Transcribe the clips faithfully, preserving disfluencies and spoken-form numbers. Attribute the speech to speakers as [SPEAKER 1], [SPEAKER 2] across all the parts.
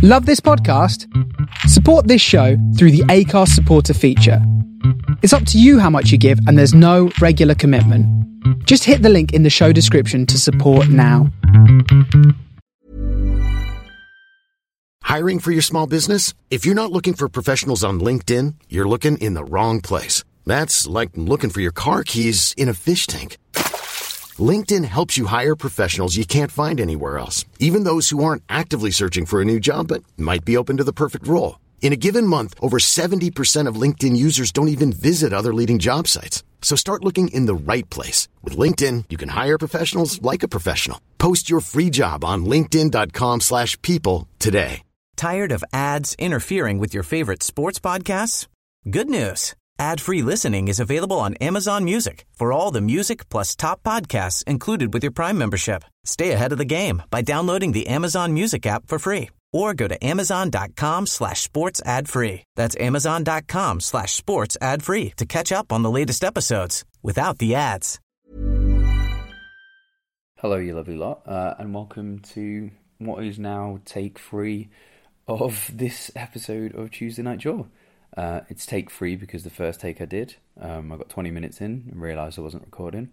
[SPEAKER 1] Love this podcast? Support this show through the Acast supporter feature. It's up to you how much you give, and there's no regular commitment. Just hit the link in the show description to support now.
[SPEAKER 2] Hiring for your small business? If you're not looking for professionals on LinkedIn, you're looking in the wrong place. That's like looking for your car keys in a fish tank. LinkedIn helps you hire professionals you can't find anywhere else, even those who aren't actively searching for a new job but might be open to the perfect role. In a given month, over seventy percent of LinkedIn users don't even visit other leading job sites. So start looking in the right place. With LinkedIn, you can hire professionals like a professional. Post your free job on linkedin.com slash people today.
[SPEAKER 3] Tired of ads interfering with your favorite sports podcasts? Good news. Ad-free listening is available on Amazon Music for all the music plus top podcasts included with your Prime membership. Stay ahead of the game by downloading the Amazon Music app for free or go to amazon.com slash sports ad free. That's amazon.com slash sports ad free to catch up on the latest episodes without the ads.
[SPEAKER 4] Hello, you lovely lot, uh, and welcome to what is now take three of this episode of Tuesday Night Jaw. Uh, it's take three because the first take I did, um, I got twenty minutes in and realised I wasn't recording.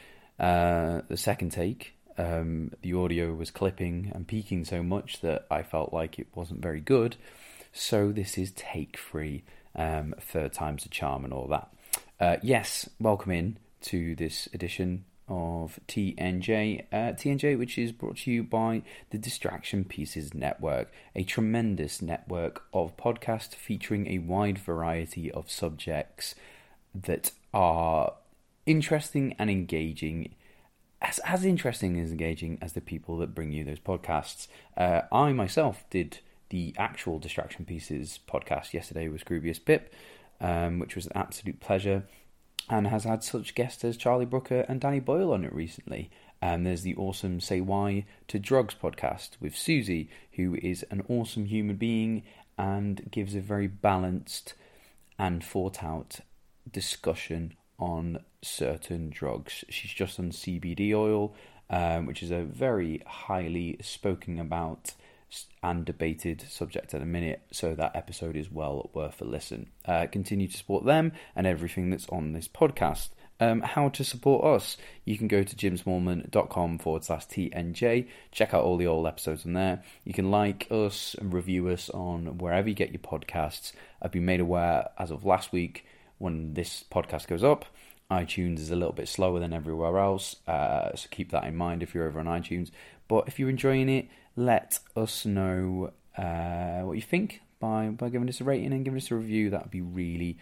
[SPEAKER 4] Uh, the second take, um, the audio was clipping and peaking so much that I felt like it wasn't very good. So this is take three, um, third time's the charm and all that. Uh, yes, welcome in to this edition of T N J, uh, T N J, which is brought to you by the Distraction Pieces Network, a tremendous network of podcasts featuring a wide variety of subjects that are interesting and engaging, as as interesting and engaging as the people that bring you those podcasts. Uh, I myself did the actual Distraction Pieces podcast yesterday with Scroobius Pip, um, which was an absolute pleasure, and has had such guests as Charlie Brooker and Danny Boyle on it recently. And there's the awesome Say Why to Drugs podcast with Susie, who is an awesome human being and gives a very balanced and thought out discussion on certain drugs. She's just on C B D oil, um, which is a very highly spoken about and debated subject at a minute, so that episode is well worth a listen. Uh, continue to support them and everything that's on this podcast. Um, how to support us? You can go to jimsmallman.com forward slash TNJ. Check out all the old episodes on there. You can like us and review us on wherever you get your podcasts. I've been made aware as of last week when this podcast goes up, iTunes is a little bit slower than everywhere else, uh, so keep that in mind if you're over on iTunes. But if you're enjoying it, let us know uh, what you think by, by giving us a rating and giving us a review. That would be really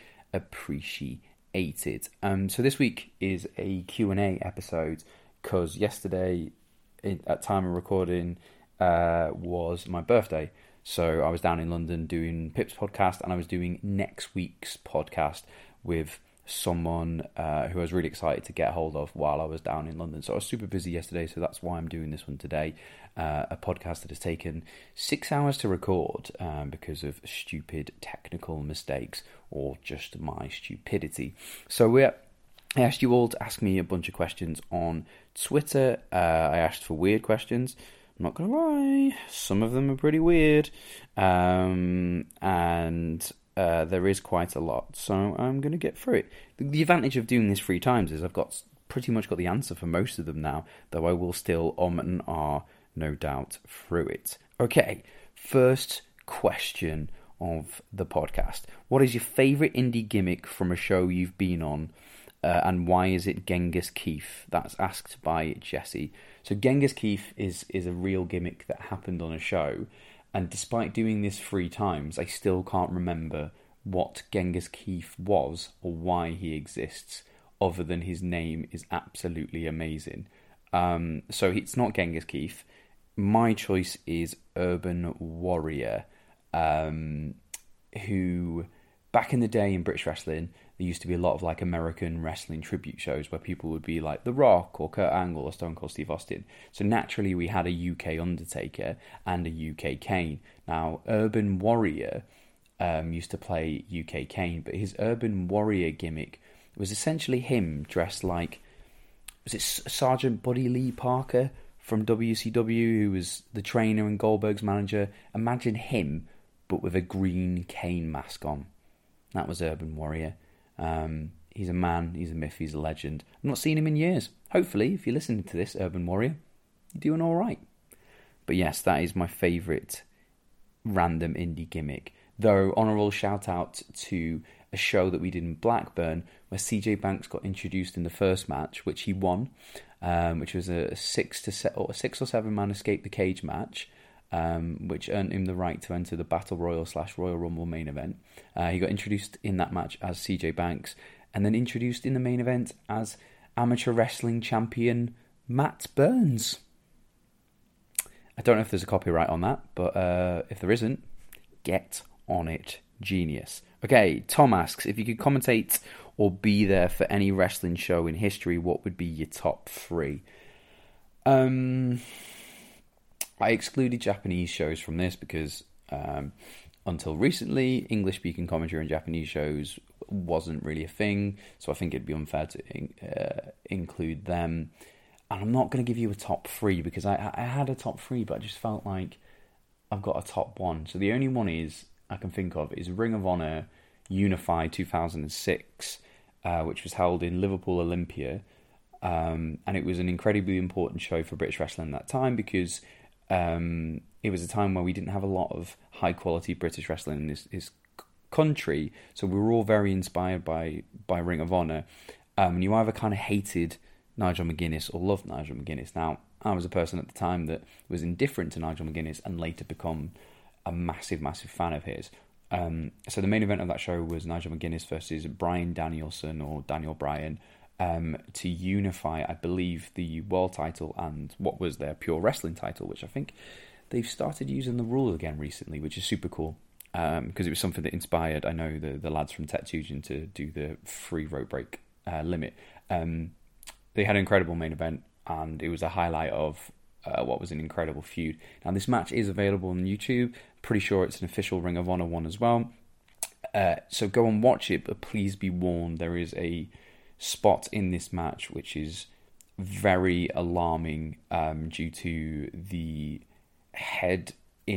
[SPEAKER 4] appreciated. Um, so this week is a Q and A episode because yesterday, at time of recording, uh, was my birthday. So I was down in London doing Pip's podcast, and I was doing next week's podcast with someone uh, who I was really excited to get hold of while I was down in London. So I was super busy yesterday, so that's why I'm doing this one today. Uh, a podcast that has taken six hours to record um, because of stupid technical mistakes or just my stupidity. So we're I asked you all to ask me a bunch of questions on Twitter. Uh, I asked for weird questions. I'm not going to lie, some of them are pretty weird. Um, and uh, there is quite a lot. So I'm going to get through it. The, the advantage of doing this three times is I've got pretty much got the answer for most of them now, though I will still um and ah, no doubt, through it. Okay, first question of the podcast. What is your favourite indie gimmick from a show you've been on? Uh, and why is it Genghis Keith? That's asked by Jesse. So Genghis Keith is is a real gimmick that happened on a show, and despite doing this three times, I still can't remember what Genghis Keith was or why he exists, other than his name is absolutely amazing. Um, so it's not Genghis Keith. My choice is Urban Warrior, um, who back in the day in British wrestling, there used to be a lot of like American wrestling tribute shows where people would be like The Rock or Kurt Angle or Stone Cold Steve Austin. So naturally we had a U K Undertaker and a U K Kane. Now Urban Warrior um, used to play U K Kane, but his Urban Warrior gimmick was essentially him dressed like, was it Sergeant Buddy Lee Parker from W C W, who was the trainer and Goldberg's manager. Imagine him, but with a green cane mask on. That was Urban Warrior. Um, he's a man, he's a myth, he's a legend. I've not seen him in years. Hopefully, if you're listening to this, Urban Warrior, you're doing all right. But yes, that is my favourite random indie gimmick. Though, honourable shout out to a show that we did in Blackburn, where C J Banks got introduced in the first match, which he won, um, which was a six to se- or a six or seven man escape the cage match, um, which earned him the right to enter the Battle Royal slash Royal Rumble main event. Uh, he got introduced in that match as C J Banks, and then introduced in the main event as amateur wrestling champion Matt Burns. I don't know if there's a copyright on that, but uh, if there isn't, get on it, genius. Okay, Tom asks, if you could commentate or be there for any wrestling show in history, what would be your top three? Um, I excluded Japanese shows from this because um, until recently, English-speaking commentary on Japanese shows wasn't really a thing, so I think it'd be unfair to uh, include them. And I'm not going to give you a top three because I, I had a top three, but I just felt like I've got a top one. So the only one is I can think of is Ring of Honor Unified two thousand six, uh, which was held in Liverpool Olympia. Um, and it was an incredibly important show for British wrestling at that time because um, it was a time where we didn't have a lot of high-quality British wrestling in this, this country. So we were all very inspired by, by Ring of Honor. Um, and you either kind of hated Nigel McGuinness or loved Nigel McGuinness. Now, I was a person at the time that was indifferent to Nigel McGuinness and later become a massive, massive fan of his. Um, so the main event of that show was Nigel McGuinness versus Bryan Danielson or Daniel Bryan um, to unify, I believe, the world title and what was their pure wrestling title, which I think they've started using the rule again recently, which is super cool because um, it was something that inspired, I know, the, the lads from Tetsugen to do the free rope break uh, limit. Um, they had an incredible main event and it was a highlight of Uh, what was an incredible feud. Now, this match is available on YouTube. Pretty sure it's an official Ring of Honor one as well. Uh, so go and watch it, but please be warned, there is a spot in this match which is very alarming um, due to the head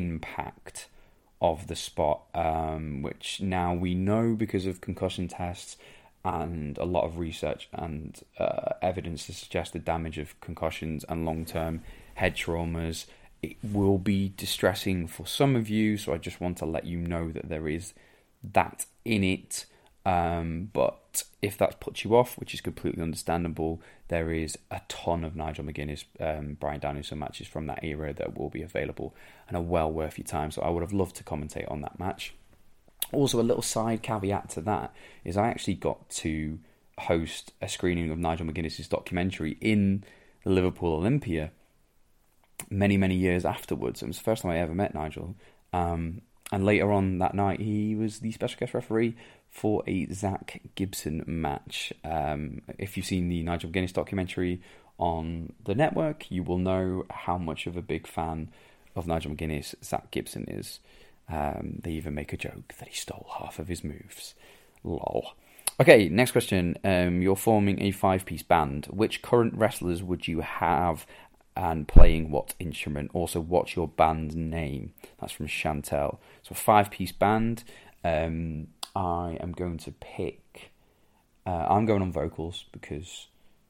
[SPEAKER 4] impact of the spot, um, which now we know because of concussion tests and a lot of research and uh, evidence to suggest the damage of concussions and long-term head traumas. It will be distressing for some of you, so I just want to let you know that there is that in it. Um, but if that puts you off, which is completely understandable, there is a ton of Nigel McGuinness, um, Bryan Danielson matches from that era that will be available and are well worth your time. So I would have loved to commentate on that match. Also, a little side caveat to that is I actually got to host a screening of Nigel McGuinness's documentary in the Liverpool Olympia many, many years afterwards. It was the first time I ever met Nigel. Um, and later on that night, he was the special guest referee for a Zach Gibson match. Um, if you've seen the Nigel McGuinness documentary on the network, you will know how much of a big fan of Nigel McGuinness Zach Gibson is. Um, they even make a joke that he stole half of his moves. Lol. Okay, next question. Um, you're forming a five-piece band. Which current wrestlers would you have and playing what instrument? Also, what's your band name? That's from Chantel. So, five-piece band. Um, I am going to pick... Uh, I'm going on vocals because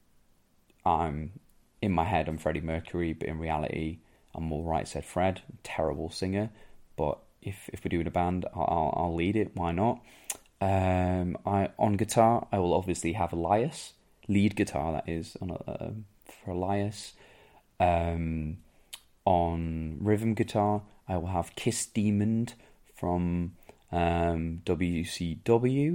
[SPEAKER 4] I'm... In my head, I'm Freddie Mercury, but in reality, I'm more Right Said Fred. Terrible singer, but... If if we're doing a band, I'll, I'll lead it. Why not? Um, I on guitar, I will obviously have Elias, lead guitar that is on a, uh, for Elias. Um, on rhythm guitar, I will have Kiss Demon from um, W C W.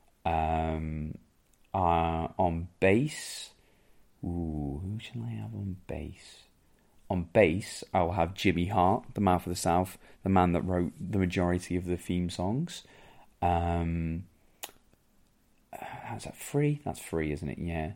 [SPEAKER 4] Um, uh, on bass, ooh, who shall I have on bass? On bass, I will have Jimmy Hart, the Mouth of the South, the man that wrote the majority of the theme songs. Um, uh, is that free? That's free, isn't it? Yeah.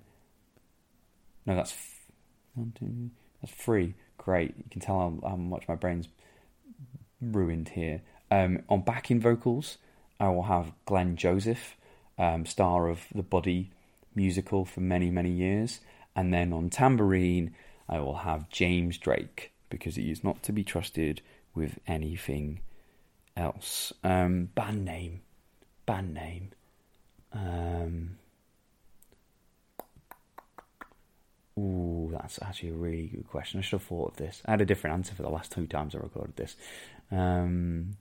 [SPEAKER 4] No, that's f- one, two, that's free. Great. You can tell how, how much my brain's ruined here. Um, on backing vocals, I will have Glenn Joseph, um, star of the Buddy musical for many, many years. And then on tambourine, I will have James Drake, because he is not to be trusted with anything else. Um, band name. Band name. Um, ooh, that's actually a really good question. I should have thought of this. I had a different answer for the last two times I recorded this. Um,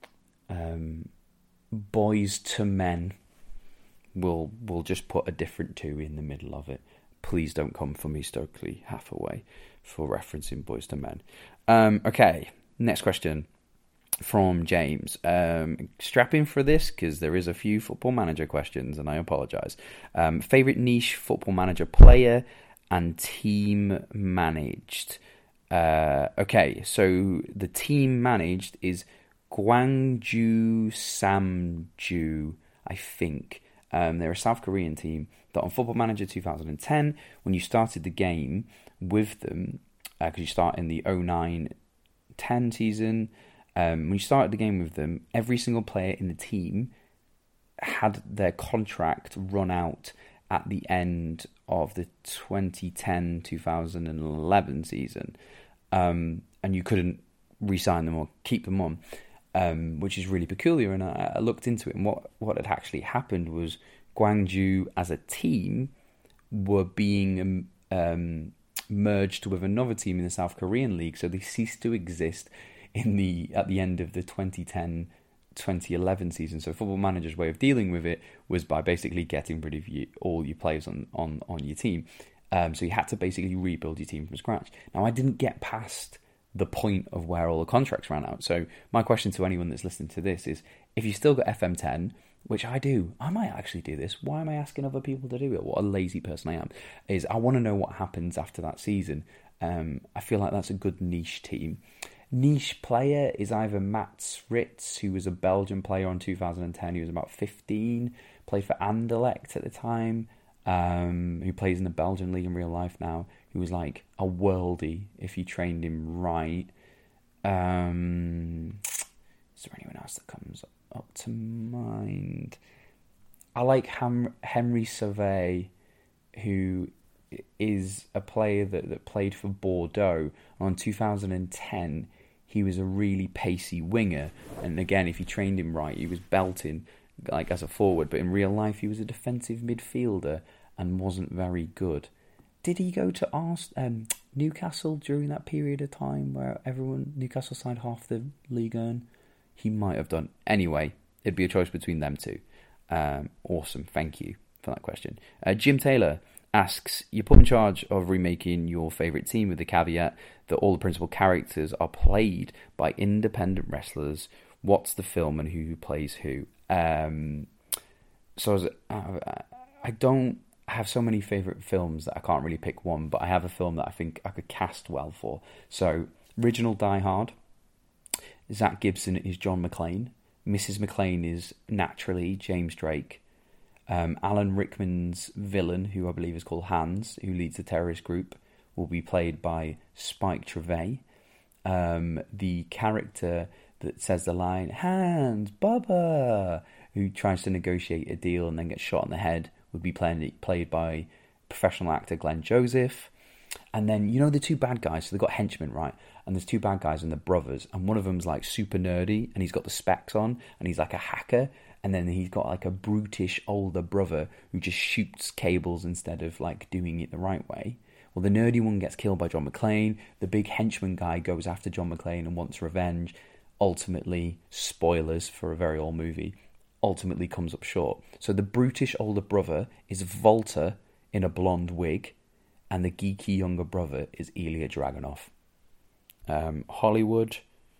[SPEAKER 4] um, Boys to Men. We'll, we'll just put a different two in the middle of it. Please don't come for me, Stokely Hathaway, for referencing Boys to Men. Um, okay, next question from James. Um, strap in for this, because there is a few Football Manager questions, and I apologise. Um, favourite niche Football Manager player and team managed. Uh, okay, so the team managed is Gwangju Samju, I think. Um, they're a South Korean team that on Football Manager two thousand ten, when you started the game with them, because uh, you start in the oh nine ten season, um, when you started the game with them, every single player in the team had their contract run out at the end of the twenty ten to twenty eleven season, um, and you couldn't re-sign them or keep them on. Um, which is really peculiar, and I, I looked into it, and what, what had actually happened was Gwangju as a team were being um, merged with another team in the South Korean League, so they ceased to exist in the at the end of the twenty ten twenty eleven season. So Football Manager's way of dealing with it was by basically getting rid of you, all your players on, on, on your team. Um, so you had to basically rebuild your team from scratch. Now, I didn't get past the point of where all the contracts ran out. So my question to anyone that's listening to this is, if you still got F M ten, which I do, I might actually do this. Why am I asking other people to do it? What a lazy person I am. Is I want to know what happens after that season. Um, I feel like that's a good niche team. Niche player is either Mats Ritz, who was a Belgian player on two thousand ten. He was about fifteen, played for Anderlecht at the time, um, who plays in the Belgian league in real life now. He was like a worldie if you trained him right. Um, is there anyone else that comes up to mind? I like Ham- Henry Sauvé, who is a player that, that played for Bordeaux. On two thousand ten, he was a really pacey winger. And again, if you trained him right, he was belting like as a forward. But in real life, he was a defensive midfielder and wasn't very good. Did he go to Ars- um, Newcastle during that period of time where everyone, Newcastle signed half the league earn? He might have done. Anyway, it'd be a choice between them two. Um, awesome. Thank you for that question. Uh, Jim Taylor asks, you're put in charge of remaking your favourite team with the caveat that all the principal characters are played by independent wrestlers. What's the film and who plays who? Um, so as, uh, I don't have so many favourite films that I can't really pick one, but I have a film that I think I could cast well for. So, original Die Hard, Zach Gibson is John McClane, Missus McClane is naturally James Drake, um, Alan Rickman's villain, who I believe is called Hans, who leads the terrorist group, will be played by Spike Trevay. Um, the character that says the line, Hans, Bubba, who tries to negotiate a deal and then gets shot in the head, would be played, played by professional actor Glenn Joseph. And then, you know, the two bad guys, so they've got henchmen, right? And there's two bad guys and they're brothers. And one of them's like super nerdy and he's got the specs on and he's like a hacker. And then he's got like a brutish older brother who just shoots cables instead of like doing it the right way. Well, the nerdy one gets killed by John McClane. The big henchman guy goes after John McClane and wants revenge. Ultimately, spoilers for a very old movie, ultimately comes up short. So the brutish older brother is Volta in a blonde wig, and the geeky younger brother is Ilya Dragunov. Um, Hollywood,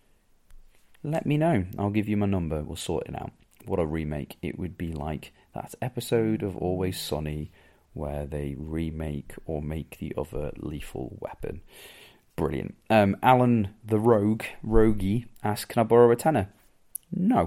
[SPEAKER 4] let me know. I'll give you my number. We'll sort it out. What a remake it would be like that episode of Always Sunny where they remake or make the other Lethal Weapon. Brilliant. Um, Alan the Rogue, Rogie, asks, can I borrow a tenner? No.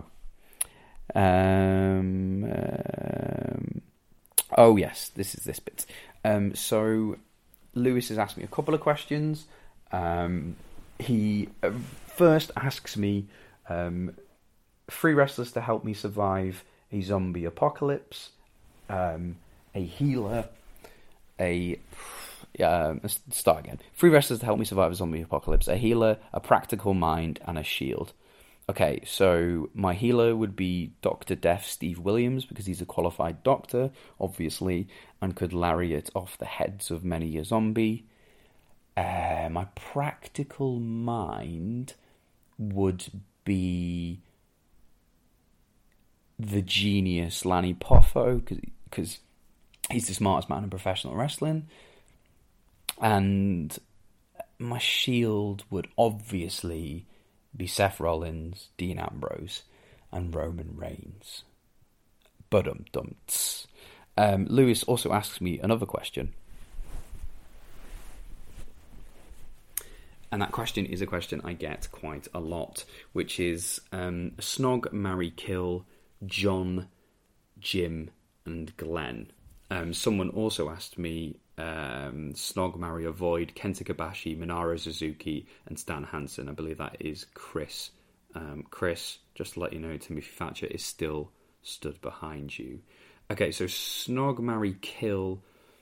[SPEAKER 4] Um, um, oh, yes, this is this bit. Um, so, Lewis has asked me a couple of questions. Um, he uh, first asks me, um, three wrestlers to help me survive a zombie apocalypse, um, a healer, a Yeah, let's start again. Three wrestlers to help me survive a zombie apocalypse: a healer, a practical mind, and a shield. Okay, so my healer would be Doctor Death Steve Williams, because he's a qualified doctor, obviously, and could lariat off the heads of many a zombie. Uh, my practical mind would be the genius Lanny Poffo, because he's the smartest man in professional wrestling. And my shield would obviously be Seth Rollins, Dean Ambrose, and Roman Reigns. But-um-dumts. Um, Lewis also asks me another question. And that question is a question I get quite a lot, which is um, Snog, Marry, Kill, John, Jim, and Glenn. Um, someone also asked me um, Snog, Marry, Avoid, Kenta Kobashi, Minoru Suzuki, and Stan Hansen. I believe that is Chris. Um, Chris, just to let you know, Timothy Thatcher is still stood behind you. Okay, so Snog, Marry, Kill.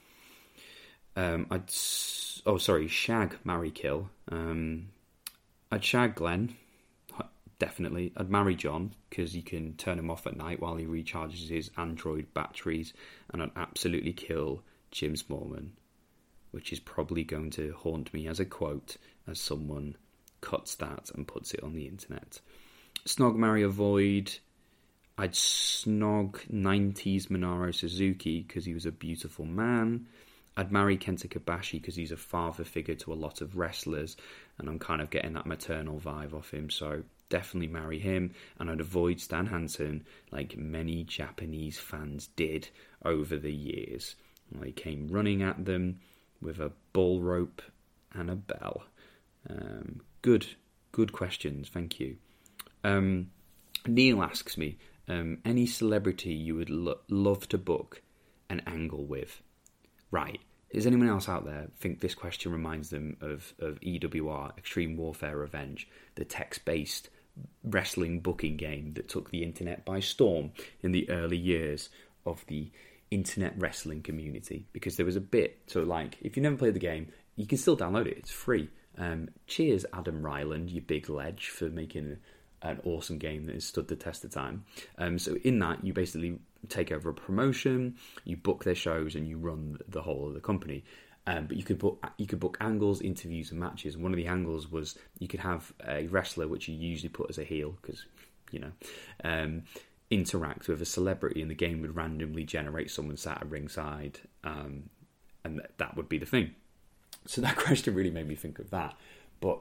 [SPEAKER 4] Um, I'd oh sorry, Shag, Marry, Kill. Um, I'd shag Glenn, definitely. I'd marry John because you can turn him off at night while he recharges his Android batteries, and I'd absolutely kill Jim Smallman, which is probably going to haunt me as a quote as someone cuts that and puts it on the internet. Snog, Marry, Avoid. I'd snog nineties Minoru Suzuki because he was a beautiful man. I'd marry Kenta Kobashi because he's a father figure to a lot of wrestlers, and I'm kind of getting that maternal vibe off him, so definitely marry him. And I'd avoid Stan Hansen like many Japanese fans did over the years. I came running at them with a bull rope and a bell. Um, good, good questions, thank you. Um, Neil asks me, um, any celebrity you would lo- love to book an angle with? Right. Does anyone else out there think this question reminds them of, of E W R, Extreme Warfare Revenge, the text-based wrestling booking game that took the internet by storm in the early years of the internet wrestling community? Because there was a bit, so like, if you never played the game, you can still download it, it's free. Um, cheers, Adam Ryland, you big ledge, for making an awesome game that has stood the test of time. Um, so in that, you basically take over a promotion, you book their shows, and you run the whole of the company. Um, but you could book you could book angles, interviews, and matches. And one of the angles was you could have a wrestler, which you usually put as a heel, because you know, um, interact with a celebrity, and the game would randomly generate someone sat at ringside, um, and that would be the thing. So that question really made me think of that, but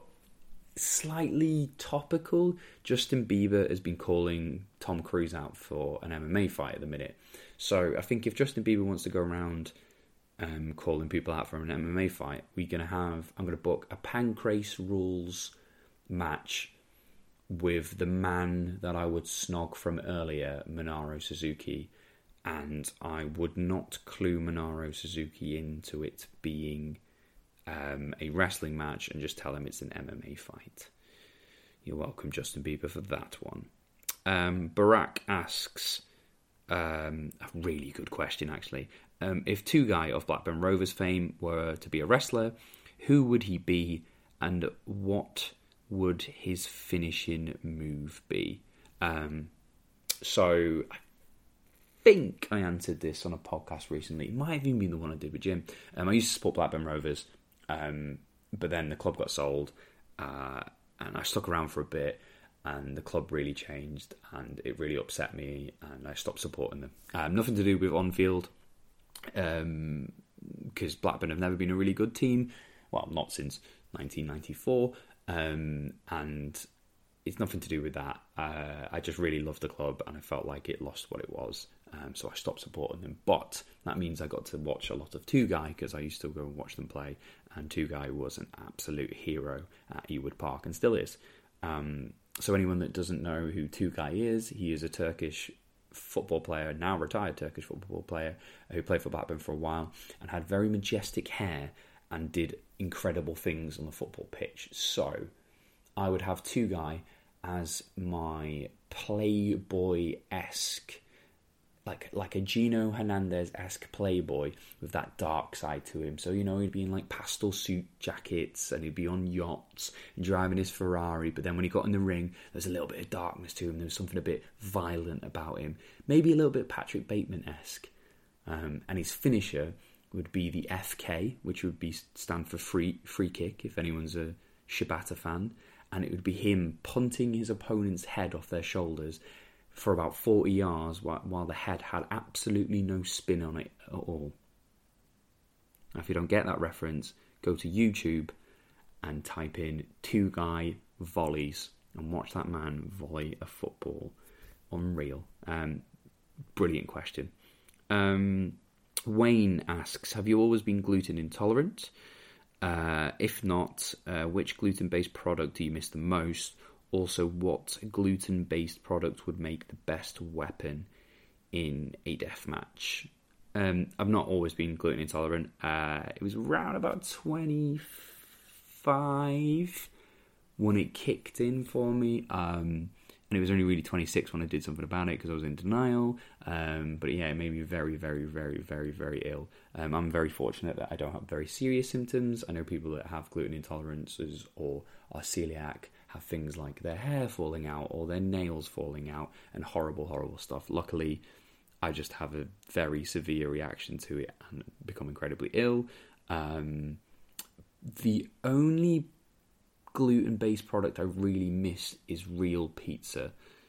[SPEAKER 4] slightly topical. Justin Bieber has been calling Tom Cruise out for an M M A fight at the minute. So I think if Justin Bieber wants to go around um, calling people out for an M M A fight, we're going to have, I'm going to book a Pancrase Rules match with the man that I would snog from earlier, Minoru Suzuki, and I would not clue Minoru Suzuki into it being Um, a wrestling match and just tell him it's an M M A fight. You're welcome, Justin Bieber, for that one. Um, Barack asks um, a really good question, actually. Um, if Two Guy of Blackburn Rovers fame were to be a wrestler, who would he be, and what would his finishing move be? Um, so I think I answered this on a podcast recently. It might have even been the one I did with Jim. Um, I used to support Blackburn Rovers. Um, but then the club got sold, uh, and I stuck around for a bit, and the club really changed, and it really upset me, and I stopped supporting them. Um, nothing to do with on-field, um, because Blackburn have never been a really good team, well, not since nineteen ninety-four, um, and it's nothing to do with that. Uh, I just really loved the club, and I felt like it lost what it was. Um, so I stopped supporting them. But that means I got to watch a lot of Two Guy, because I used to go and watch them play. And Two Guy was an absolute hero at Ewood Park, and still is. Um, so anyone that doesn't know who Two Guy is, he is a Turkish football player, now retired Turkish football player, who played for Blackburn for a while, and had very majestic hair, and did incredible things on the football pitch. So I would have Two Guy as my Playboy-esque like like a Gino Hernandez-esque playboy with that dark side to him. So, you know, he'd be in like pastel suit jackets and he'd be on yachts and driving his Ferrari. But then when he got in the ring, there's a little bit of darkness to him. There was something a bit violent about him. Maybe a little bit Patrick Bateman-esque. Um, and his finisher would be the F K, which would be stand for free free kick, if anyone's a Shibata fan. And it would be him punting his opponent's head off their shoulders for about forty yards while, while the head had absolutely no spin on it at all. Now, if you don't get that reference, go to YouTube and type in two guy volleys and watch that man volley a football. Unreal. Um, brilliant question. Um, Wayne asks, have you always been gluten intolerant? Uh, if not, uh, which gluten-based product do you miss the most? Also, what gluten-based product would make the best weapon in a deathmatch? Um, I've not always been gluten intolerant. Uh, it was around about twenty-five when it kicked in for me. Um, and it was only really twenty-six when I did something about it because I was in denial. Um, but yeah, it made me very, very, very, very, very ill. Um, I'm very fortunate that I don't have very serious symptoms. I know people that have gluten intolerances or are celiac have things like their hair falling out or their nails falling out and horrible, horrible stuff. Luckily, I just have a very severe reaction to it and become incredibly ill. Um, the only gluten-based product I really miss is real pizza.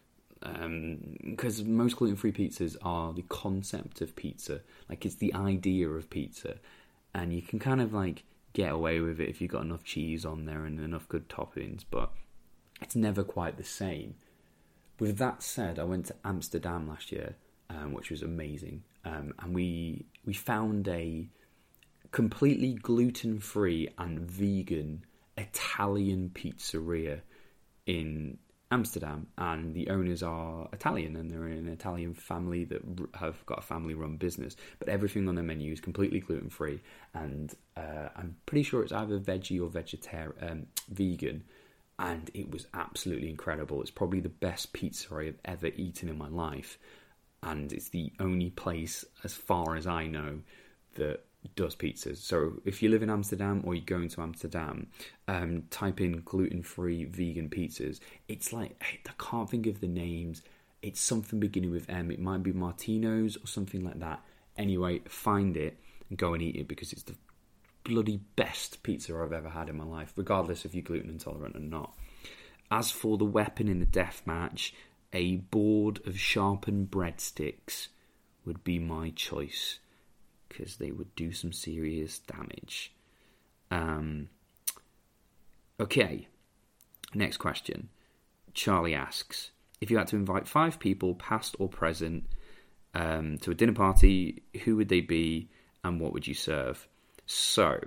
[SPEAKER 4] Because um, most gluten-free pizzas are the concept of pizza. Like, it's the idea of pizza. And you can kind of, like, get away with it if you've got enough cheese on there and enough good toppings. But it's never quite the same. With that said, I went to Amsterdam last year, um, which was amazing. Um, and we we found a completely gluten-free and vegan Italian pizzeria in Amsterdam, and the owners are Italian and they're an Italian family that have got a family-run business, but everything on their menu is completely gluten-free, and uh, I'm pretty sure it's either veggie or vegetarian, um, vegan, and it was absolutely incredible. It's probably the best pizza I have ever eaten in my life, and it's the only place, as far as I know, that does pizzas. So if you live in Amsterdam or you're going to Amsterdam, um, type in gluten-free vegan pizzas. It's like, I can't think of the names. It's something beginning with M. It might be Martino's or something like that. Anyway, find it and go and eat it because it's the bloody best pizza I've ever had in my life, regardless if you're gluten intolerant or not. As for the weapon in the death match, a board of sharpened breadsticks would be my choice, because they would do some serious damage. Um, okay, next question. Charlie asks, if you had to invite five people, past or present, um, to a dinner party, who would they be and what would you serve? So,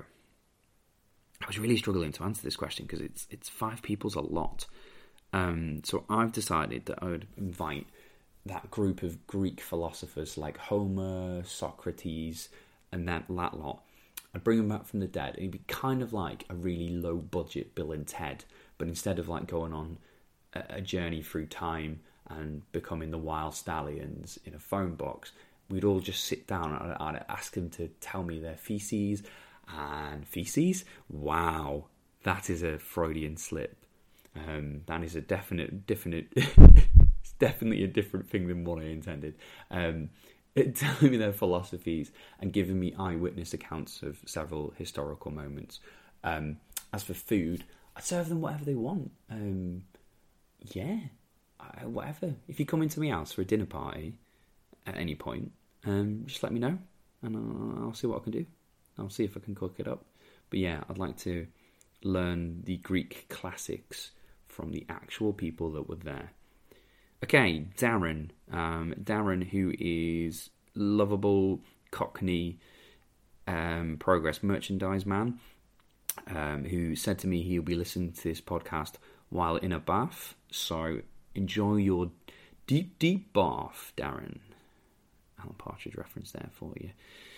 [SPEAKER 4] I was really struggling to answer this question because it's it's five people's a lot. Um, so I've decided that I would invite that group of Greek philosophers like Homer, Socrates, and that, that lot. I'd bring them back from the dead. It'd be kind of like a really low-budget Bill and Ted, but instead of like going on a, a journey through time and becoming the wild stallions in a phone box, we'd all just sit down and I'd ask them to tell me their feces. And feces? Wow, that is a Freudian slip. Um, that is a definite, definite... It's definitely a different thing than what I intended. Um, it, telling me their philosophies and giving me eyewitness accounts of several historical moments. Um, as for food, I'd serve them whatever they want. Um, yeah, I, whatever. If you come into my house for a dinner party at any point, um, just let me know and I'll, I'll see what I can do. I'll see if I can cook it up. But yeah, I'd like to learn the Greek classics from the actual people that were there. Okay, Darren. Um, Darren, who is lovable, cockney, um, progress merchandise man, um, who said to me he'll be listening to this podcast while in a bath. So enjoy your deep, deep bath, Darren. Alan Partridge reference there for you.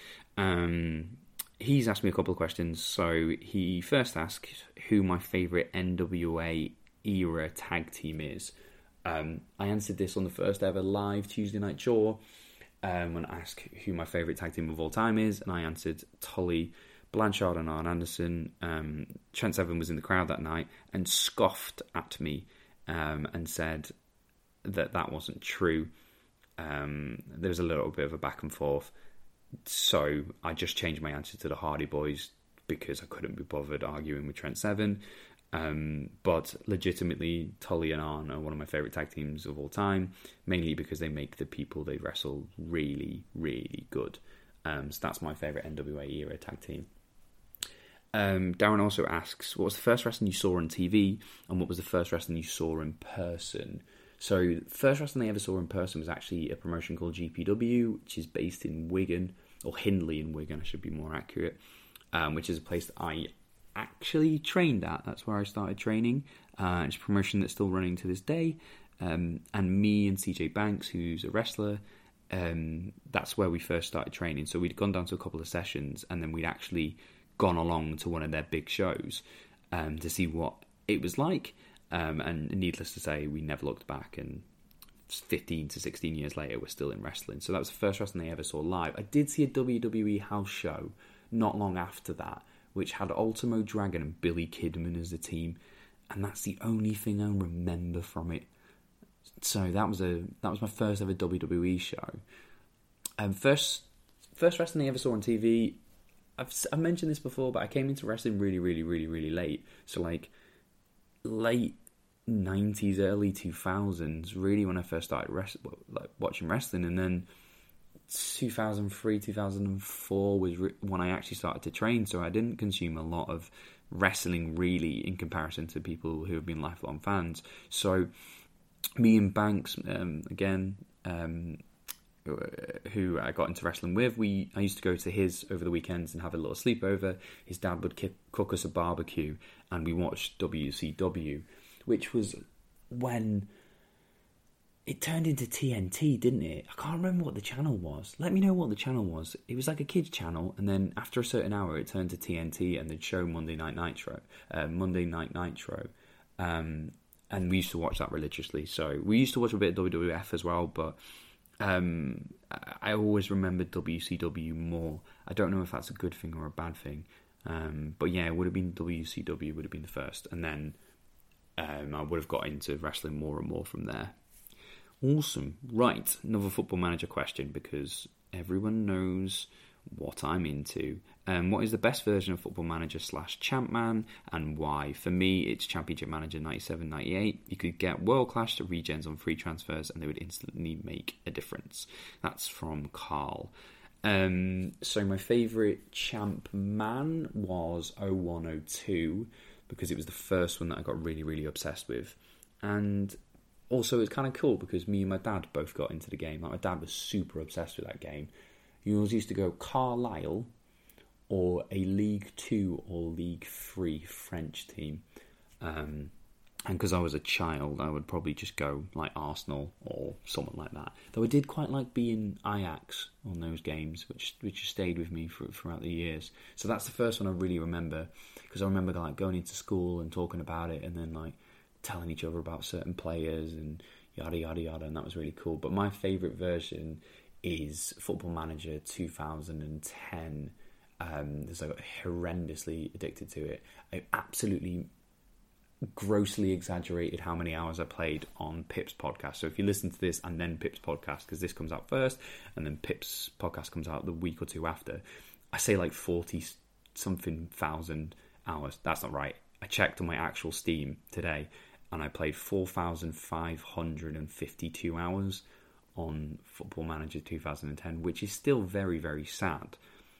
[SPEAKER 4] Um, he's asked me a couple of questions. So he first asked who my favourite N W A era tag team is. Um, I answered this on the first ever live Tuesday Night Jaw, um, when asked who my favourite tag team of all time is, and I answered Tully Blanchard and Arn Anderson. Um, Trent Seven was in the crowd that night and scoffed at me um, and said that that wasn't true. Um, there was a little bit of a back and forth, so I just changed my answer to the Hardy Boys because I couldn't be bothered arguing with Trent Seven. Um, but legitimately, Tully and Arn are one of my favourite tag teams of all time, mainly because they make the people they wrestle really, really good. Um, so that's my favourite N W A era tag team. Um, Darren also asks, what was the first wrestling you saw on T V, and what was the first wrestling you saw in person? So, the first wrestling I ever saw in person was actually a promotion called G P W, which is based in Wigan, or Hindley in Wigan, I should be more accurate, um, which is a place that I actually trained at. That's where I started training. Uh, it's a promotion that's still running to this day. Um, and me and C J Banks, who's a wrestler, um, that's where we first started training. So we'd gone down to a couple of sessions, and then we'd actually gone along to one of their big shows um, to see what it was like. Um, and needless to say, we never looked back, and fifteen to sixteen years later, we're still in wrestling. So that was the first wrestling I ever saw live. I did see a W W E house show not long after that, which had Ultimo Dragon and Billy Kidman as the team, and that's the only thing I remember from it. So that was a that was my first ever W W E show. Um, first first wrestling I ever saw on T V. I've I've mentioned this before, but I came into wrestling really, really, really, really late. So like late nineties, early two thousands, really when I first started rest, like watching wrestling, and then two thousand three, two thousand four was re- when I actually started to train. So I didn't consume a lot of wrestling really in comparison to people who have been lifelong fans. So me and Banks, um, again, um, who I got into wrestling with, we I used to go to his over the weekends and have a little sleepover. His dad would ki- cook us a barbecue, and we watched W C W, which was when it turned into T N T, didn't it? I can't remember what the channel was. Let me know what the channel was. It was like a kids channel, and then after a certain hour, it turned to T N T, and they'd show Monday Night Nitro, uh, Monday Night Nitro, um, and we used to watch that religiously. So we used to watch a bit of W W F as well, but um, I always remembered W C W more. I don't know if that's a good thing or a bad thing, um, but yeah, it would have been W C W would have been the first, and then um, I would have got into wrestling more and more from there. Awesome. Right, another Football Manager question, because everyone knows what I'm into. Um, what is the best version of Football Manager slash Champman, and why? For me, it's Championship Manager ninety-seven ninety-eight. You could get World Clash to regens on free transfers, and they would instantly make a difference. That's from Carl. Um, so my favourite Champman was oh one oh two, because it was the first one that I got really, really obsessed with. And also, it's kind of cool because me and my dad both got into the game. Like, my dad was super obsessed with that game. He always used to go Carlisle or a League Two or League Three French team. Um, and because I was a child, I would probably just go like Arsenal or someone like that. Though I did quite like being Ajax on those games, which which stayed with me for, throughout the years. So that's the first one I really remember, because I remember like going into school and talking about it, and then like telling each other about certain players and yada yada yada, and that was really cool. But my favourite version is Football Manager two thousand ten. Um, because I got horrendously addicted to it. I absolutely grossly exaggerated how many hours I played on Pip's podcast. So if you listen to this and then Pip's podcast, because this comes out first and then Pip's podcast comes out the week or two after, I say like forty something thousand hours. That's not right. I checked on my actual Steam today, and I played four thousand five hundred fifty-two hours on Football Manager two thousand ten, which is still very, very sad.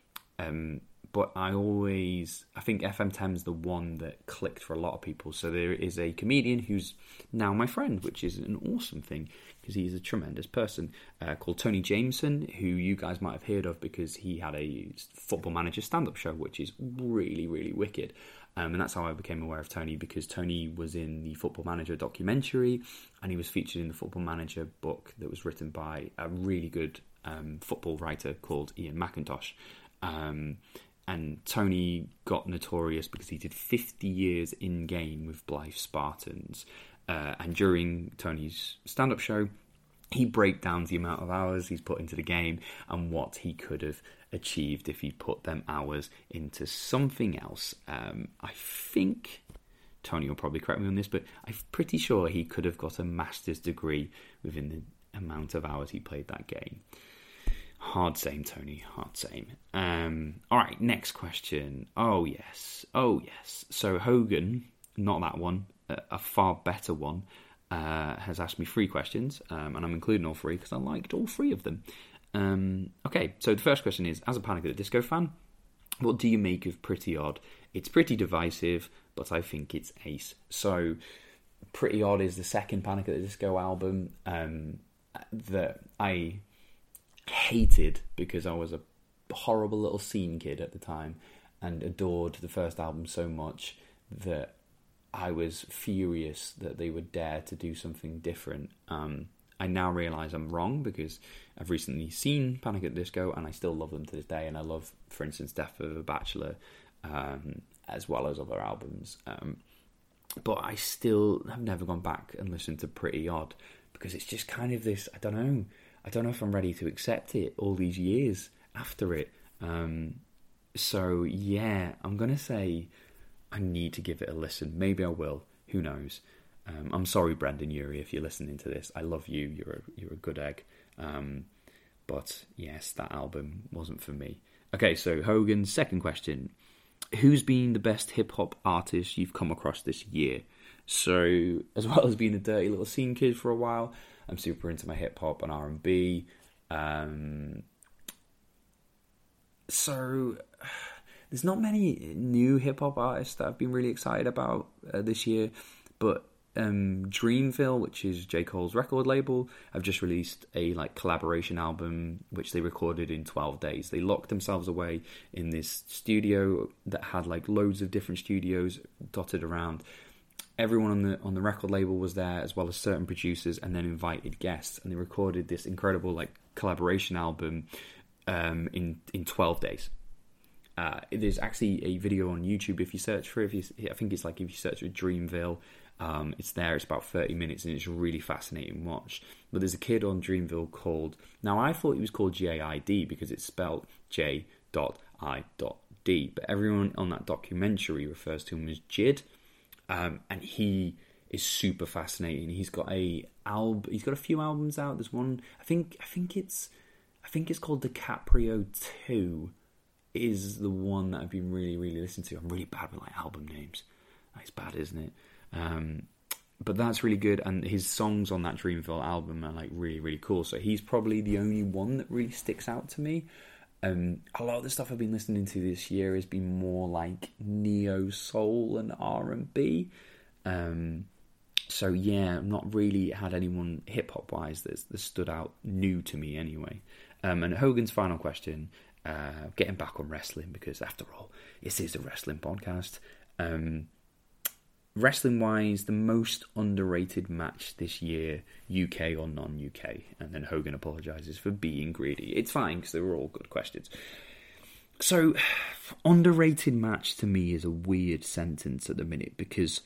[SPEAKER 4] Um, but I always, I think F M Thames the one that clicked for a lot of people. So there is a comedian who's now my friend, which is an awesome thing, because he's a tremendous person, uh, called Tony Jameson, who you guys might have heard of because he had a Football Manager stand-up show, which is really, really wicked. Um, and that's how I became aware of Tony, because Tony was in the Football Manager documentary, and he was featured in the Football Manager book that was written by a really good um, football writer called Ian McIntosh. Um, and Tony got notorious because he did fifty years in-game with Blythe Spartans. Uh, and during Tony's stand-up show, he breakdowns the amount of hours he's put into the game and what he could have achieved if he put them hours into something else. Um, I think, Tony will probably correct me on this, but I'm pretty sure he could have got a master's degree within the amount of hours he played that game. Hard same, Tony, hard same. Um, all right, next question. Oh, yes. Oh, yes. So Hogan, not that one, a, a far better one, uh, has asked me three questions, um, and I'm including all three because I liked all three of them. Um, okay, so the first question is, as a Panic at the Disco fan, what do you make of Pretty Odd? It's pretty divisive, but I think it's ace. So Pretty Odd is the second Panic at the Disco album um, that I hated because I was a horrible little scene kid at the time and adored the first album so much that I was furious that they would dare to do something different. Um, I now realise I'm wrong because I've recently seen Panic at the Disco and I still love them to this day, and I love, for instance, Death of a Bachelor um, as well as other albums. Um, but I still have never gone back and listened to Pretty Odd because it's just kind of this, I don't know, I don't know if I'm ready to accept it all these years after it. Um, so, yeah, I'm going to say I need to give it a listen. Maybe I will. Who knows? Um, I'm sorry, Brendan Urie, if you're listening to this. I love you. You're a, you're a good egg. Um, but, yes, that album wasn't for me. Okay, so Hogan's second question. Who's been the best hip-hop artist you've come across this year? So, as well as being a dirty little scene kid for a while, I'm super into my hip-hop and R and B. Um, so, there's not many new hip-hop artists that I've been really excited about uh, this year. But um, Dreamville, which is J. Cole's record label, have just released a like collaboration album, which they recorded in twelve days. They locked themselves away in this studio that had like loads of different studios dotted around. Everyone on the on the record label was there, as well as certain producers, and then invited guests, and they recorded this incredible like collaboration album um, in in twelve days. Uh, there's actually a video on YouTube if you search for it. If you, I think it's like if you search for Dreamville, um, it's there. It's about thirty minutes, and it's a really fascinating watch. But there's a kid on Dreamville called. Now I thought he was called J I D because it's spelled J I D, but everyone on that documentary refers to him as Jid. Um, and he is super fascinating. He's got a album. He's got a few albums out. There's one. I think. I think it's. I think it's called DiCaprio Two. Is the one that I've been really, really listening to. I'm really bad with like album names. That's bad, isn't it? Um, but that's really good. And his songs on that Dreamville album are like really, really cool. So he's probably the only one that really sticks out to me. Um, a lot of the stuff I've been listening to this year has been more like neo soul and R and B. Um, so yeah, I've not really had anyone hip hop wise that's, that stood out new to me anyway. Um, and Hogan's final question, uh, getting back on wrestling because after all, this is a wrestling podcast. Um, Wrestling wise, the most underrated match this year, U K or non-U K? And then Hogan apologises for being greedy. It's fine because they were all good questions. So, underrated match to me is a weird sentence at the minute because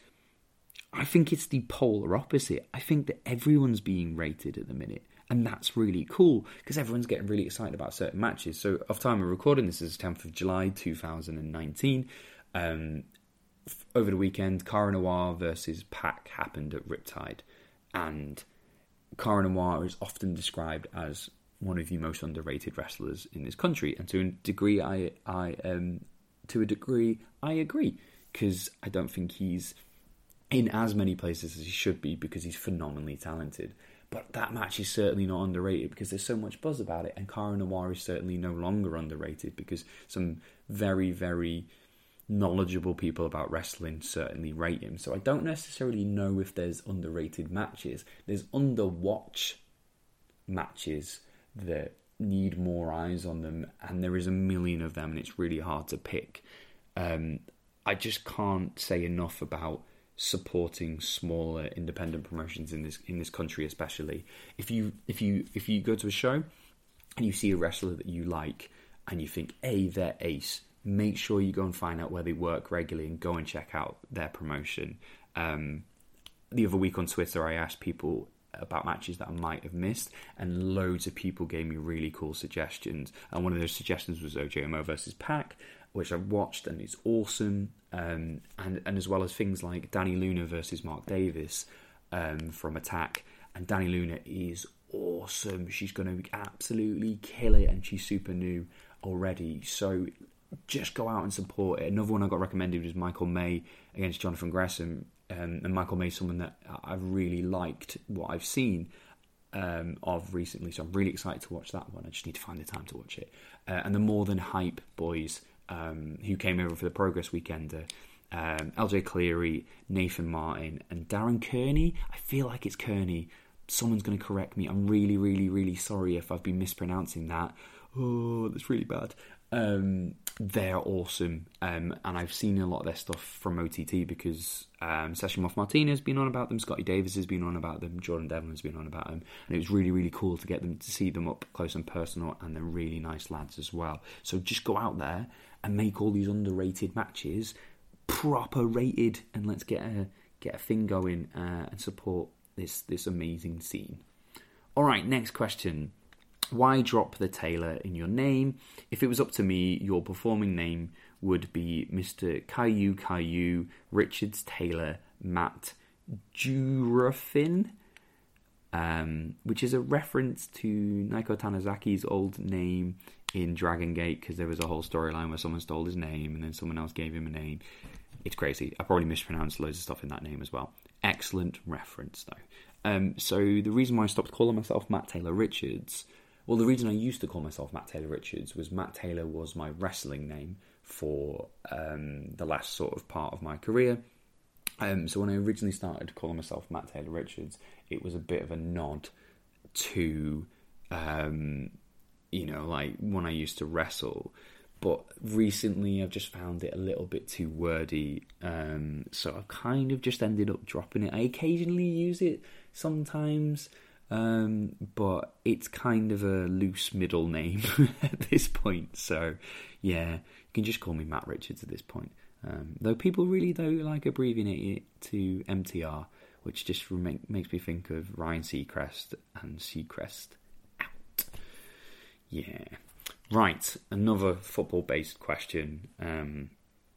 [SPEAKER 4] I think it's the polar opposite. I think that everyone's being rated at the minute. And that's really cool because everyone's getting really excited about certain matches. So, off time of recording, this is the tenth of July, two thousand nineteen. Um... Over the weekend, Cara Noir versus Pac happened at Riptide, and Cara Noir is often described as one of the most underrated wrestlers in this country, and to a degree, I, I, um, to a degree, I agree, because I don't think he's in as many places as he should be because he's phenomenally talented. But that match is certainly not underrated because there's so much buzz about it, and Cara Noir is certainly no longer underrated because some very, very knowledgeable people about wrestling certainly rate him. So I don't necessarily know if there's underrated matches. There's underwatch matches that need more eyes on them, and there is a million of them, and it's really hard to pick. Um, I just can't say enough about supporting smaller independent promotions in this in this country, especially if you if you if you go to a show and you see a wrestler that you like and you think, hey, they're ace. Make sure you go and find out where they work regularly and go and check out their promotion. Um, the other week on Twitter, I asked people about matches that I might have missed, and loads of people gave me really cool suggestions. And one of those suggestions was O J M O versus Pac, which I watched, and it's awesome. Um, and, and as well as things like Danny Luna versus Mark Davis um, from Attack. And Danny Luna is awesome. She's going to absolutely kill it, and she's super new already. So just go out and support it. Another one I got recommended was Michael May against Jonathan Gresham. Um, and Michael May is someone that I've really liked what I've seen um, of recently. So I'm really excited to watch that one. I just need to find the time to watch it. Uh, and the More Than Hype boys um, who came over for the Progress Weekender. Um, L J Cleary, Nathan Martin, and Darren Kearney. I feel like it's Kearney. Someone's going to correct me. I'm really, really, really sorry if I've been mispronouncing that. Oh, that's really bad. Um, they're awesome. Um, and I've seen a lot of their stuff from O T T because um, Session Moff Martinez has been on about them. Scotty Davis has been on about them. Jordan Devlin has been on about them. And it was really, really cool to get them to see them up close and personal. And they're really nice lads as well. So just go out there and make all these underrated matches proper rated, and let's get a get a thing going uh, and support this this amazing scene. All right, next question. Why drop the Taylor in your name? If it was up to me, your performing name would be Mister Caillou Caillou Richards Taylor Matt Jurafin, um, which is a reference to Naiko Tanazaki's old name in Dragon Gate, because there was a whole storyline where someone stole his name and then someone else gave him a name. It's crazy. I probably mispronounced loads of stuff in that name as well. Excellent reference, though. Um, so the reason why I stopped calling myself Matt Taylor Richards, well, the reason I used to call myself Matt Taylor Richards was Matt Taylor was my wrestling name for um, the last sort of part of my career. Um, so when I originally started calling myself Matt Taylor Richards, it was a bit of a nod to, um, you know, like when I used to wrestle. But recently I've just found it a little bit too wordy, um, so I've kind of just ended up dropping it. I occasionally use it sometimes, um, but it's kind of a loose middle name at this point. So yeah, you can just call me Matt Richards at this point. Um, though people really do like abbreviating it to M T R, which just rem- makes me think of Ryan Seacrest and Seacrest out. Yeah. Right, another football-based question um,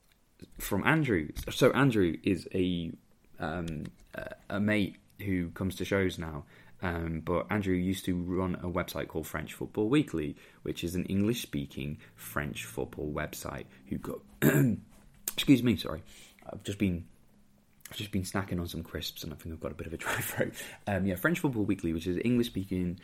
[SPEAKER 4] from Andrew. So Andrew is a um, a mate who comes to shows now, um, but Andrew used to run a website called French Football Weekly, which is an English-speaking French football website. Who got excuse me, sorry, I've just been I've just been snacking on some crisps, and I think I've got a bit of a dry throat. Um, yeah, French Football Weekly, which is English-speaking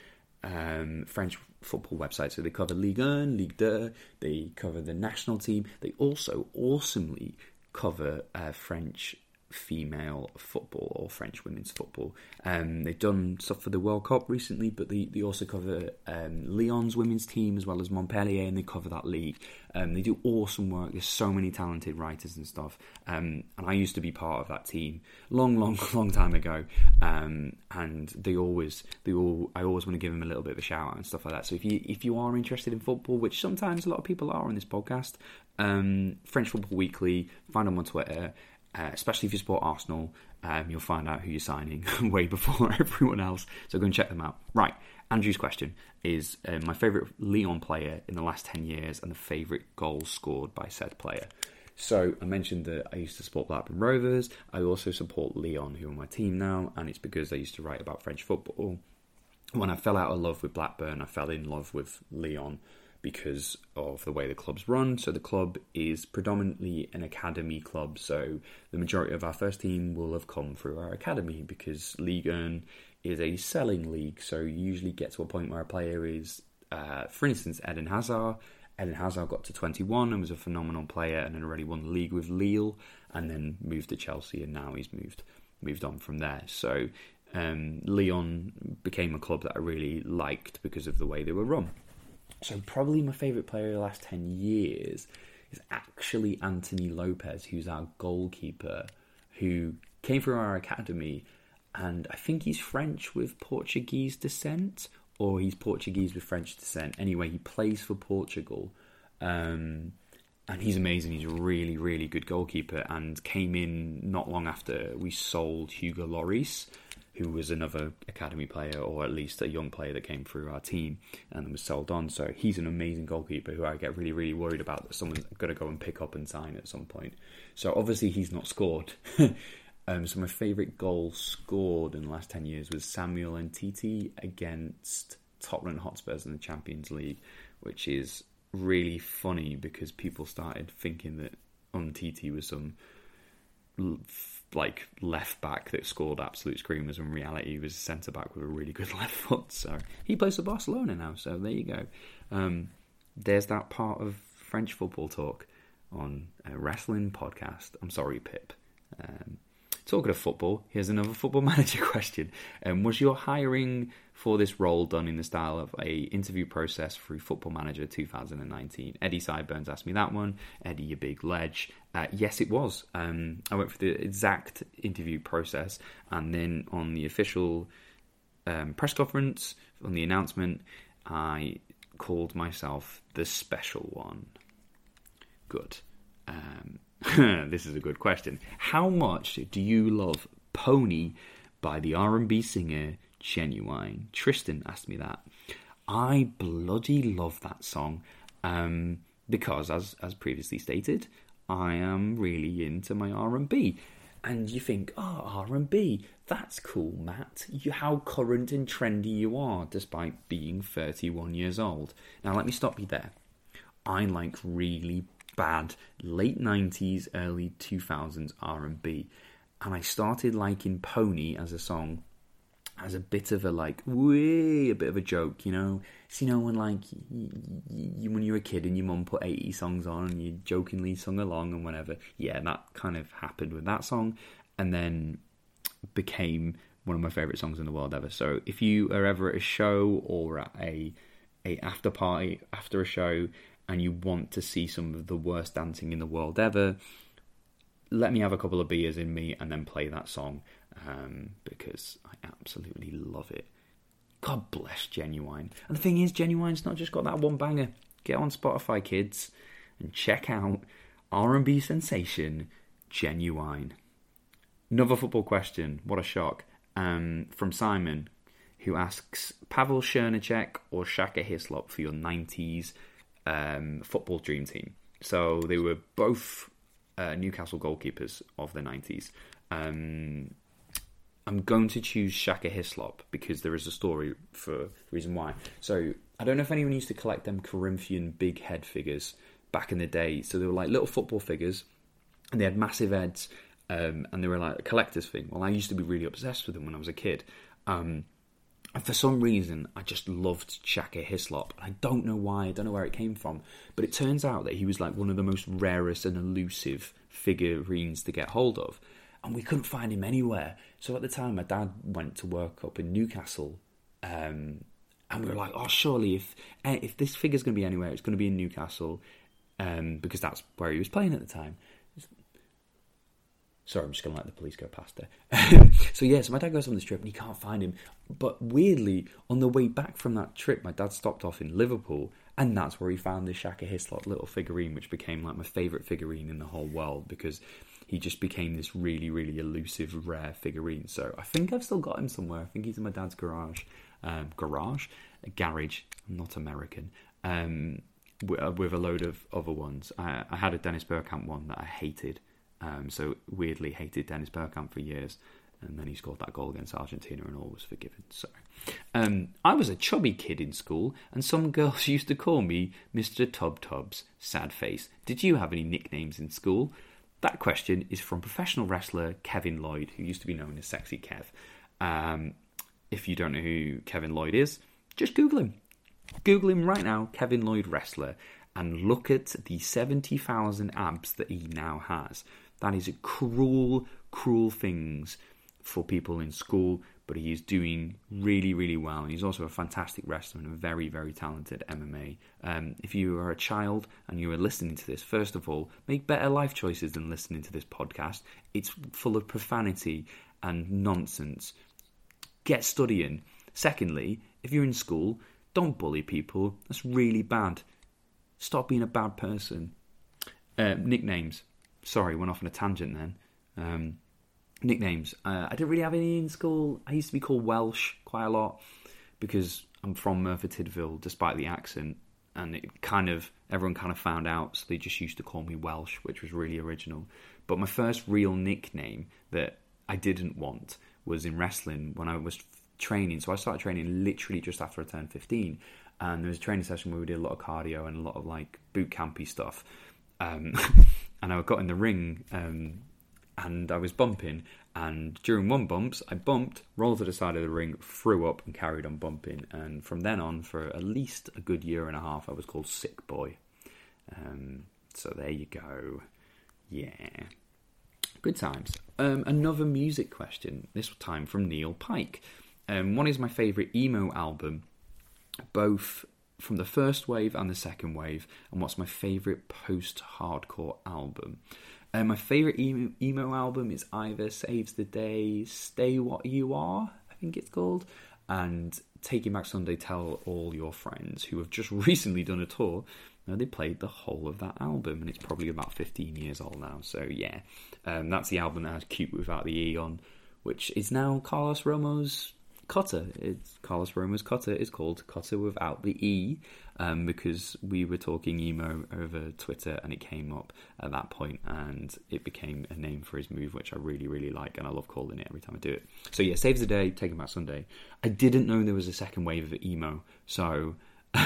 [SPEAKER 4] Um, French football website. So they cover Ligue one, Ligue two, they cover the national team. They also awesomely cover uh, French female football or French women's football. Um, they've done stuff for the World Cup recently, but they, they also cover um, Lyon's women's team as well as Montpellier, and they cover that league. Um, they do awesome work. There's so many talented writers and stuff. Um, and I used to be part of that team long, long, long time ago. Um, and they always, they all, I always want to give them a little bit of a shout out and stuff like that. So if you if you are interested in football, which sometimes a lot of people are on this podcast, um, French Football Weekly, find them on Twitter. Uh, especially if you support Arsenal, um, you'll find out who you're signing way before everyone else. So go and check them out. Right, Andrew's question is uh, my favourite Lyon player in the last ten years and the favourite goals scored by said player. So I mentioned that I used to support Blackburn Rovers. I also support Lyon, who are my team now, and it's because I used to write about French football. When I fell out of love with Blackburn, I fell in love with Lyon because of the way the club's run. So the club is predominantly an academy club, so the majority of our first team will have come through our academy because Ligue one is a selling league, so you usually get to a point where a player is, uh, for instance, Eden Hazard. Eden Hazard got to twenty-one and was a phenomenal player and had already won the league with Lille and then moved to Chelsea, and now he's moved moved on from there. So um, Lyon became a club that I really liked because of the way they were run. So probably my favourite player of the last ten years is actually Anthony Lopez, who's our goalkeeper, who came through our academy, and I think he's French with Portuguese descent, or he's Portuguese with French descent. Anyway, he plays for Portugal, um, and he's amazing. He's a really, really good goalkeeper, and came in not long after we sold Hugo Lloris who was another academy player, or at least a young player that came through our team and was sold on. So he's an amazing goalkeeper who I get really, really worried about that someone's going to go and pick up and sign at some point. So obviously he's not scored. um, so my favourite goal scored in the last ten years was Samuel Umtiti against Tottenham Hotspurs in the Champions League, which is really funny because people started thinking that Umtiti was some like left back that scored absolute screamers, when in reality he was a centre back with a really good left foot. So he plays for Barcelona now, so there you go. Um, there's that part of French football talk on a wrestling podcast. I'm sorry, Pip. Um, talking of football, here's another Football Manager question. Um, was your hiring for this role done in the style of a interview process through Football Manager two thousand nineteen? Eddie Sideburns asked me that one. Eddie, you big ledge. Uh, yes, it was. Um, I went through the exact interview process, and then on the official um, press conference, on the announcement, I called myself the special one. Good. Um, this is a good question. How much do you love Pony by the R and B singer Genuine? Tristan asked me that. I bloody love that song um, because, as as previously stated, I am really into my R and B. And you think, oh, R and B, that's cool, Matt. You, how current and trendy you are, despite being thirty-one years old. Now, let me stop you there. I like really bad late nineties, early two thousands R and B. And I started liking Pony as a song as a bit of a, like, way, a bit of a joke, you know? So, you know, when, like, you, you, when you were a kid and your mum put eighty songs on and you jokingly sung along and whatever. Yeah, that kind of happened with that song, and then became one of my favourite songs in the world ever. So if you are ever at a show or at a, a after party after a show and you want to see some of the worst dancing in the world ever, let me have a couple of beers in me and then play that song, um, because I absolutely love it. God bless Genuine. And the thing is, Genuine's not just got that one banger. Get on Spotify, kids, and check out R and B sensation Genuine. Another football question. What a shock. Um, from Simon, who asks, Pavel Chernicek or Shaka Hislop for your nineties um, football dream team? So they were both uh, Newcastle goalkeepers of the nineties. Um... I'm going to choose Shaka Hislop because there is a story for the reason why. So, I don't know if anyone used to collect them Corinthian big head figures back in the day. So, they were like little football figures and they had massive heads, um, and they were like a collector's thing. Well, I used to be really obsessed with them when I was a kid. Um, and for some reason, I just loved Shaka Hislop. I don't know why, I don't know where it came from. But it turns out that he was like one of the most rarest and elusive figurines to get hold of. And we couldn't find him anywhere. So at the time, my dad went to work up in Newcastle. Um, and we were like, oh, surely if if this figure's going to be anywhere, it's going to be in Newcastle. Um, because that's where he was playing at the time. Sorry, I'm just going to let the police go past there. So yeah, so my dad goes on this trip and he can't find him. But weirdly, on the way back from that trip, my dad stopped off in Liverpool. And that's where he found this Shaka Hislop little figurine, which became like my favourite figurine in the whole world. Because he just became this really, really elusive, rare figurine. So I think I've still got him somewhere. I think he's in my dad's garage. Um, garage? A garage. I'm not American. Um, with a load of other ones. I, I had a Dennis Bergkamp one that I hated. Um, so weirdly hated Dennis Bergkamp for years. And then he scored that goal against Argentina and all was forgiven. So um, I was a chubby kid in school and some girls used to call me Mister Tub Tubs, sad face. Did you have any nicknames in school? That question is from professional wrestler Kevin Lloyd, who used to be known as Sexy Kev. Um, if you don't know who Kevin Lloyd is, just Google him. Google him right now, Kevin Lloyd wrestler, and look at the seventy thousand abs that he now has. That is cruel, cruel things for people in school, but he is doing really, really well. And he's also a fantastic wrestler and a very, very talented M M A. Um, if you are a child and you are listening to this, first of all, make better life choices than listening to this podcast. It's full of profanity and nonsense. Get studying. Secondly, if you're in school, don't bully people. That's really bad. Stop being a bad person. Uh, nicknames. Sorry, went off on a tangent then. Um, nicknames. Uh, I didn't really have any in school. I used to be called Welsh quite a lot because I'm from Merthyr Tydfil, despite the accent, and it kind of everyone kind of found out, so they just used to call me Welsh, which was really original. But my first real nickname that I didn't want was in wrestling when I was training. So I started training literally just after I turned fifteen, and there was a training session where we did a lot of cardio and a lot of like boot campy stuff. Um, and I got in the ring. Um, And I was bumping, and during one bumps, I bumped, rolled to the side of the ring, threw up, and carried on bumping. And from then on, for at least a good year and a half, I was called Sick Boy. Um, so there you go. Yeah. Good times. Um, another music question, this time from Neil Pike. Um, one is my favourite emo album, both from the first wave and the second wave, and what's my favourite post-hardcore album. Uh, my favourite emo, emo album is either Saves the Day, Stay What You Are, I think it's called, and Taking Back Sunday, Tell All Your Friends, who have just recently done a tour. Now, they played the whole of that album, and it's probably about fifteen years old now, so yeah. Um, that's the album that has Cute Without the E on, which is now Carlos Romo's Cotta. It's Carlos Romo's Cotta is called Cotta Without the E, um, because we were talking emo over Twitter and it came up at that point, and it became a name for his move, which I really, really like, and I love calling it every time I do it. So yeah, Saves the Day, Taking Back Sunday. I didn't know there was a second wave of emo, so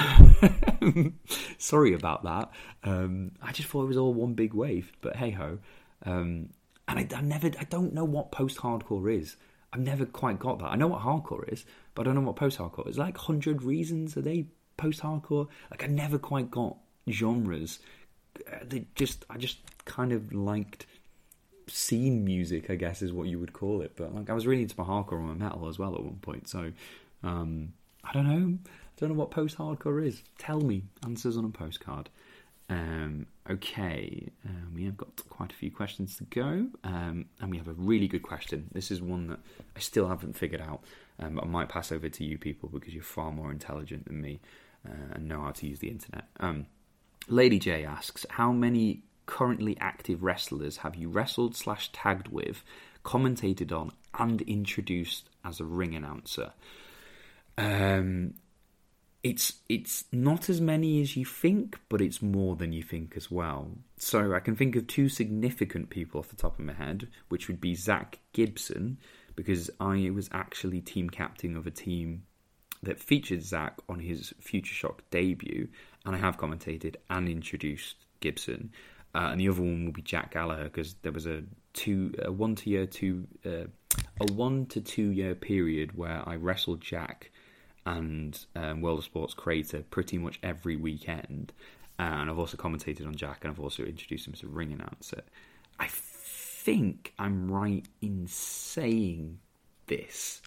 [SPEAKER 4] sorry about that. Um, I just thought it was all one big wave, but hey ho. Um, and I, I never, I don't know what post-hardcore is. I've never quite got that. I know what hardcore is, but I don't know what post-hardcore is. Like one hundred Reasons, are they post-hardcore? Like, I never quite got genres. They just, I just kind of liked scene music, I guess is what you would call it. But like, I was really into my hardcore and my metal as well at one point. So, um, I don't know. I don't know what post-hardcore is. Tell me. Answers on a postcard. Um, okay, um, we have got quite a few questions to go, um, and we have a really good question. This is one that I still haven't figured out, um, but I might pass over to you people because you're far more intelligent than me uh, and know how to use the internet. Um, Lady J asks, how many currently active wrestlers have you wrestled slash tagged with, commentated on, and introduced as a ring announcer? Um... It's it's not as many as you think, but it's more than you think as well. So I can think of two significant people off the top of my head, which would be Zach Gibson, because I was actually team captain of a team that featured Zach on his Future Shock debut, and I have commentated and introduced Gibson. Uh, and the other one will be Jack Gallagher, because there was a two, a one to year two, uh, a one to two year period where I wrestled Jack and um, World of Sports creator pretty much every weekend, and I've also commentated on Jack, and I've also introduced him as a ring announcer. I think I'm right in saying this.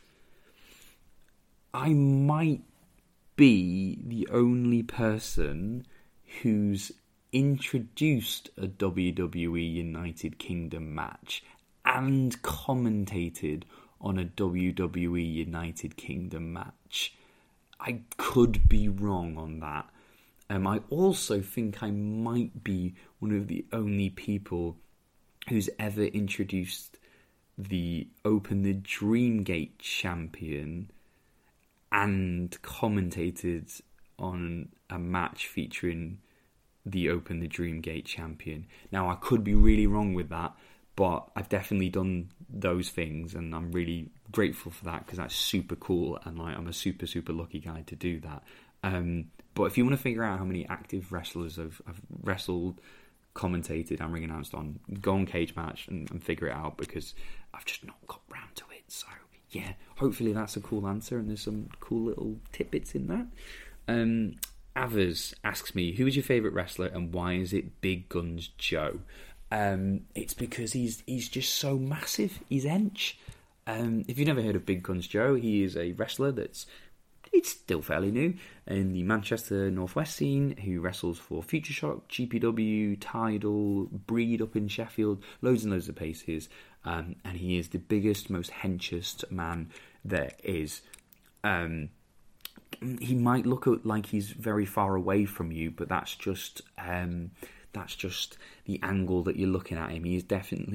[SPEAKER 4] I might be the only person who's introduced a W W E United Kingdom match and commentated on a W W E United Kingdom match. I could be wrong on that. Um, I also think I might be one of the only people who's ever introduced the Open the Dreamgate champion and commentated on a match featuring the Open the Dreamgate champion. Now, I could be really wrong with that, but I've definitely done those things, and I'm really grateful for that because that's super cool, and like I'm a super, super lucky guy to do that. Um, but if you want to figure out how many active wrestlers I've, I've wrestled, commentated, and ring announced on, go on Cage Match and, and figure it out, because I've just not got round to it. So yeah, hopefully that's a cool answer, and there's some cool little tidbits in that. Um, Avers asks me, who is your favourite wrestler and why is it Big Guns Joe? Um, it's because he's he's just so massive. He's hench. Um, if you've never heard of Big Guns Joe, he is a wrestler that's it's still fairly new in the Manchester Northwest scene, who wrestles for Future Shock, G P W, Tidal, Breed up in Sheffield, loads and loads of places, um, and he is the biggest, most henchest man there is. Um, he might look like he's very far away from you, but that's just... Um, That's just the angle that you're looking at him. He is definitely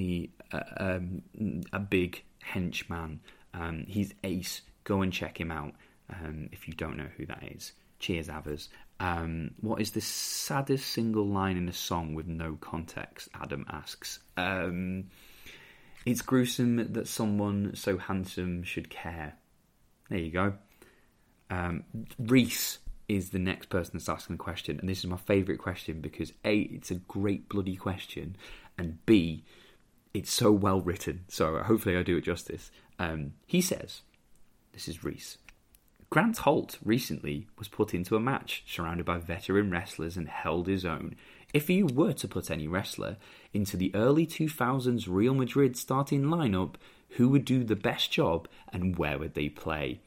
[SPEAKER 4] a, um, a big henchman. Um, he's ace. Go and check him out um, if you don't know who that is. Cheers, Avers. Um, what is the saddest single line in a song with no context? Adam asks. Um, it's gruesome that someone so handsome should care. There you go. Um, Reese is the next person that's asking the question, and this is my favourite question because A, it's a great bloody question, and B, it's so well written, so hopefully I do it justice. Um, he says, this is Reese, Grant Holt recently was put into a match surrounded by veteran wrestlers and held his own. If you were to put any wrestler into the early two thousands Real Madrid starting lineup, who would do the best job and where would they play?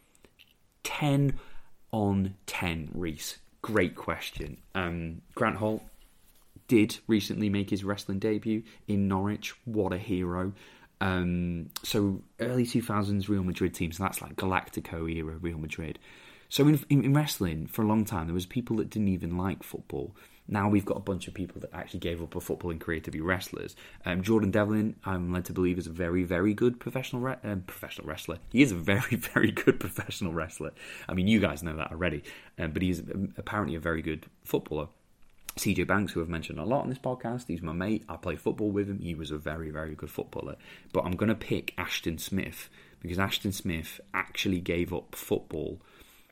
[SPEAKER 4] ten on ten, Reese. Great question. Um, Grant Holt did recently make his wrestling debut in Norwich. What a hero. Um, so early two thousands Real Madrid teams, so that's like Galactico era Real Madrid. So in, in, in wrestling, for a long time, there was people that didn't even like football. Now we've got a bunch of people that actually gave up a footballing career to be wrestlers. Um, Jordan Devlin, I'm led to believe, is a very, very good professional re- um, professional wrestler. He is a very, very good professional wrestler. I mean, you guys know that already. Um, but he's apparently a very good footballer. C J Banks, who I've mentioned a lot on this podcast, he's my mate. I play football with him. He was a very, very good footballer. But I'm going to pick Ashton Smith because Ashton Smith actually gave up football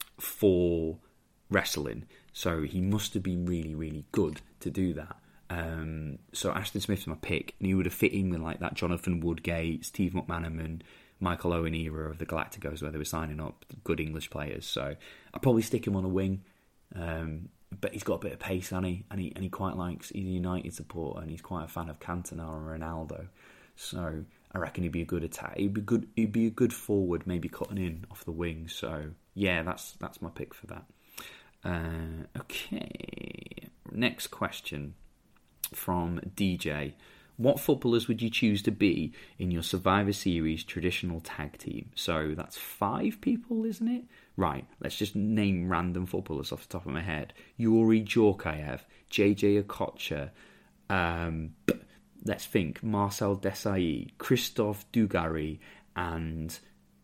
[SPEAKER 4] for wrestling. So he must have been really, really good to do that. Um, so Ashton Smith's my pick, and he would have fit in with like that Jonathan Woodgate, Steve McManaman, Michael Owen era of the Galacticos where they were signing up good English players. So I'd probably stick him on a wing. Um, but he's got a bit of pace, hasn't he? And he and he quite likes, he's a United supporter, and he's quite a fan of Cantona and Ronaldo. So I reckon he'd be a good attack. He'd be good. He'd be a good forward, maybe cutting in off the wing. So yeah, that's that's my pick for that. Uh, okay, next question from D J. What footballers would you choose to be in your Survivor Series traditional tag team? So that's five people, isn't it? Right, let's just name random footballers off the top of my head. Yuri Djorkaeff, J J Okocha, um, let's think, Marcel Desailly, Christophe Dugarry, and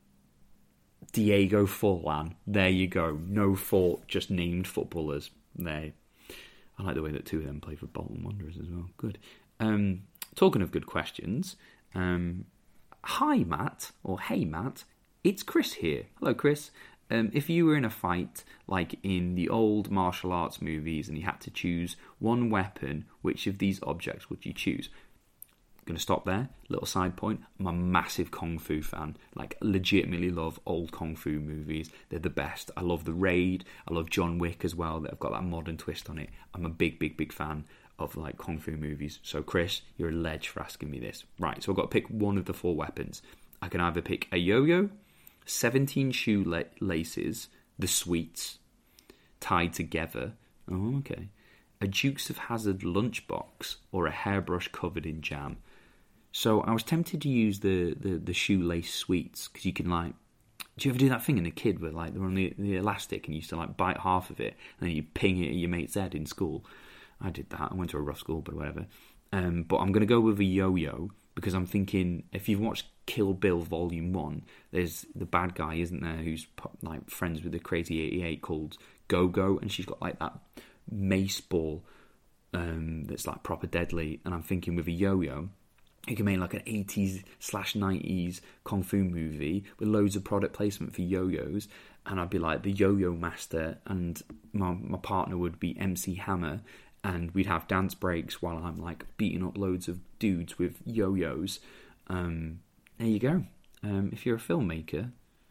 [SPEAKER 4] Diego Forlan. There you go. No thought, just named footballers. They, I like the way that two of them play for Bolton Wanderers as well. Good. Um, talking of good questions, um, hi Matt, or hey Matt, it's Chris here. Hello Chris. Um, if you were in a fight, like in the old martial arts movies, and you had to choose one weapon, which of these objects would you choose? I'm going to stop there. Little side point. I'm a massive Kung Fu fan. Like, legitimately love old Kung Fu movies. They're the best. I love The Raid. I love John Wick as well. They've got that modern twist on it. I'm a big, big, big fan of, like, Kung Fu movies. So, Chris, you're a ledge for asking me this. Right, so I've got to pick one of the four weapons. I can either pick a yo-yo, seventeen shoelaces, the sweets, tied together. Oh, okay. A Dukes of Hazzard lunchbox, or a hairbrush covered in jam. So I was tempted to use the, the, the shoelace sweets, because you can, like... Do you ever do that thing in a kid where, like, they're on the, the elastic and you used to, like, bite half of it and then you ping it at your mate's head in school? I did that. I went to a rough school, but whatever. Um, but I'm going to go with a yo-yo, because I'm thinking, if you've watched Kill Bill Volume one, there's the bad guy, isn't there, who's, like, friends with the Crazy eighty-eight called Go-Go, and she's got, like, that mace ball um, that's, like, proper deadly. And I'm thinking with a yo-yo, you can make like an eighties slash nineties Kung Fu movie with loads of product placement for yo-yos, and I'd be like the yo-yo master, and my my partner would be M C Hammer, and we'd have dance breaks while I'm like beating up loads of dudes with yo-yos. Um, there you go. Um, if you're a filmmaker,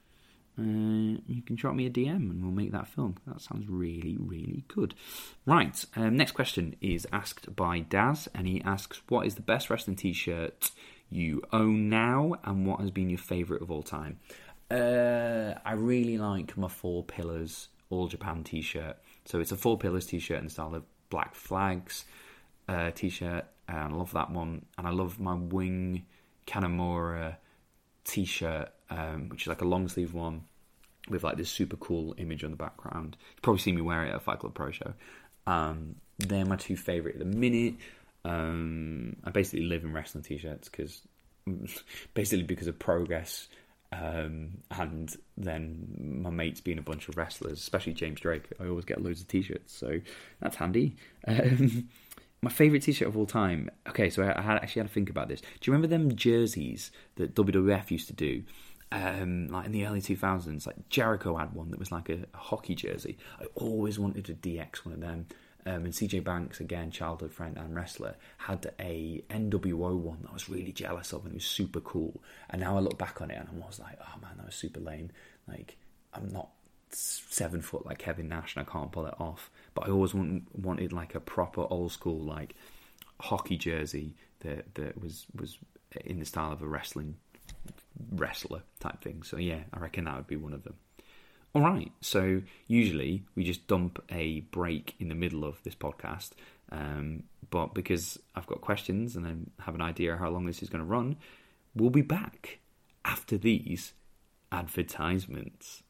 [SPEAKER 4] uh, you can drop me a D M and we'll make that film. That sounds really, really good. Right, um, next question is asked by Daz, and he asks, what is the best wrestling t-shirt you own now, and what has been your favourite of all time? Uh, I really like my Four Pillars All Japan t-shirt. So it's a Four Pillars t-shirt in the style of Black Flags uh, t-shirt, and I love that one. And I love my Wing Kanamura t-shirt, um, which is like a long sleeve one with like this super cool image on the background. You've probably seen me wear it at a Fight Club Pro show. Um, they're my two favourite at the minute. Um, I basically live in wrestling t-shirts because basically because of progress. Um, and then my mates being a bunch of wrestlers, especially James Drake, I always get loads of t-shirts, so that's handy. Um, my favourite t-shirt of all time, okay, so I, I had, actually had to think about this. Do you remember them jerseys that W W F used to do, um, like in the early two thousands? Like Jericho had one that was like a, a hockey jersey. I always wanted to D X one of them. Um, and C J Banks, again, childhood friend and wrestler, had a N W O one that I was really jealous of, and it was super cool. And now I look back on it and I was like, oh man, that was super lame. Like, I'm not seven foot like Kevin Nash and I can't pull it off. But I always want, wanted like a proper old school like hockey jersey that that was was in the style of a wrestling wrestler type thing. So yeah, I reckon that would be one of them. All right, so usually we just dump a break in the middle of this podcast, um, but because I've got questions and I have an idea how long this is going to run, we'll be back after these advertisements.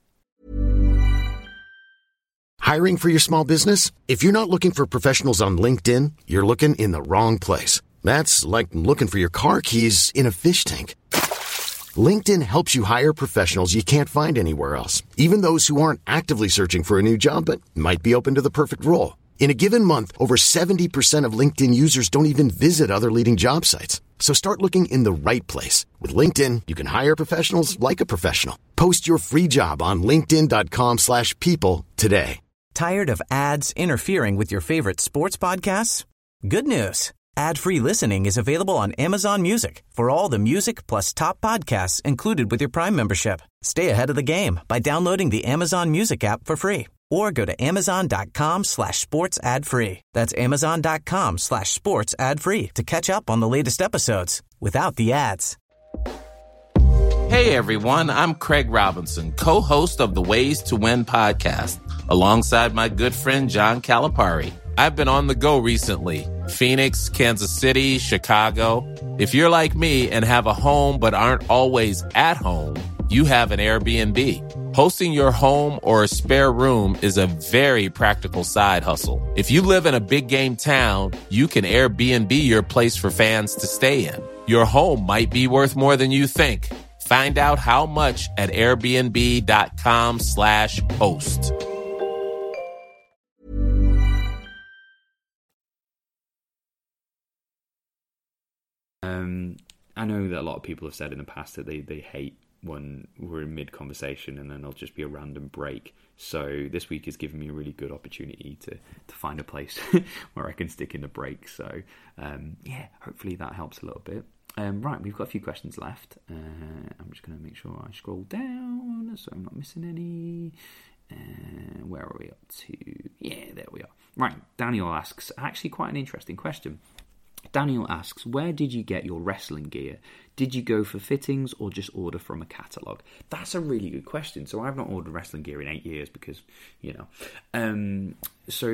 [SPEAKER 2] Hiring for your small business? If you're not looking for professionals on LinkedIn, you're looking in the wrong place. That's like looking for your car keys in a fish tank. LinkedIn helps you hire professionals you can't find anywhere else, even those who aren't actively searching for a new job but might be open to the perfect role. In a given month, over seventy percent of LinkedIn users don't even visit other leading job sites. So start looking in the right place. With LinkedIn, you can hire professionals like a professional. Post your free job on linkedin dot com slash people today.
[SPEAKER 3] Tired of ads interfering with your favorite sports podcasts? Good news. Ad-free listening is available on Amazon Music for all the music plus top podcasts included with your Prime membership. Stay ahead of the game by downloading the Amazon Music app for free or go to amazon.com slash sports ad free. That's amazon.com slash sports ad free to catch up on the latest episodes without the ads.
[SPEAKER 5] Hey everyone, I'm Craig Robinson, co-host of the Ways to Win podcast, alongside my good friend John Calipari. I've been on the go recently. Phoenix, Kansas City, Chicago. If you're like me and have a home but aren't always at home, you have an Airbnb. Hosting your home or a spare room is a very practical side hustle. If you live in a big game town, you can Airbnb your place for fans to stay in. Your home might be worth more than you think. Find out how much at airbnb.com slash host.
[SPEAKER 4] Um, I know that a lot of people have said in the past that they, they hate when we're in mid-conversation and then there'll just be a random break. So this week has given me a really good opportunity to, to find a place where I can stick in the break. So um, yeah, hopefully that helps a little bit. Um, right, we've got a few questions left. Uh, I'm just going to make sure I scroll down so I'm not missing any. Uh, where are we up to? Yeah, there we are. Right, Daniel asks, actually quite an interesting question. Daniel asks, where did you get your wrestling gear? Did you go for fittings or just order from a catalogue? That's a really good question. So I've not ordered wrestling gear in eight years because, you know. Um, so,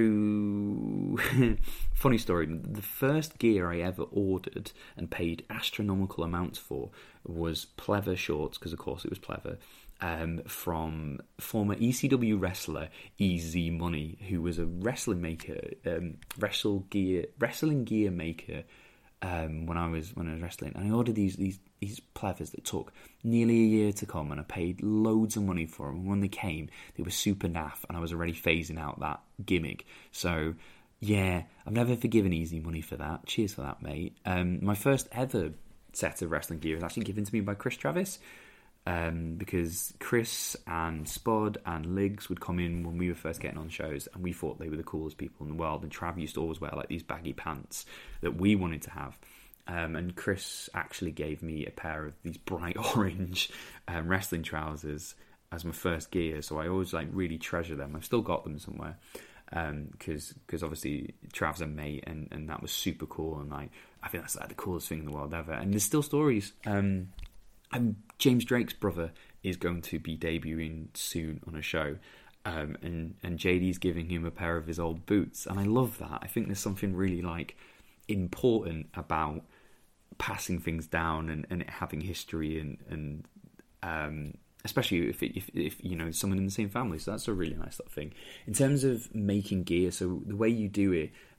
[SPEAKER 4] funny story. The first gear I ever ordered and paid astronomical amounts for was pleather shorts, because of course it was pleather. Um, from former E C W wrestler E Z Money, who was a wrestling maker, um, wrestle gear, wrestling gear maker. Um, when I was when I was wrestling, and I ordered these these these pleathers that took nearly a year to come, and I paid loads of money for them. And when they came, they were super naff, and I was already phasing out that gimmick. So yeah, I've never forgiven E Z Money for that. Cheers for that, mate. Um, my first ever set of wrestling gear was actually given to me by Chris Travis. Um, because Chris and Spud and Liggs would come in when we were first getting on shows, and we thought they were the coolest people in the world. And Trav used to always wear like these baggy pants that we wanted to have. Um, and Chris actually gave me a pair of these bright orange um, wrestling trousers as my first gear. So I always like really treasure them. I've still got them somewhere because um, because obviously Trav's a mate, and, and that was super cool. And like I think that's like the coolest thing in the world ever. And there's still stories. Um, And James Drake's brother is going to be debuting soon on a show, um, and and J D's giving him a pair of his old boots, and I love that. I think there's something really like important about passing things down and, and it having history, and and um, especially if, it, if if you know someone in the same family. So that's a really nice little thing in terms of making gear. So the way you do it.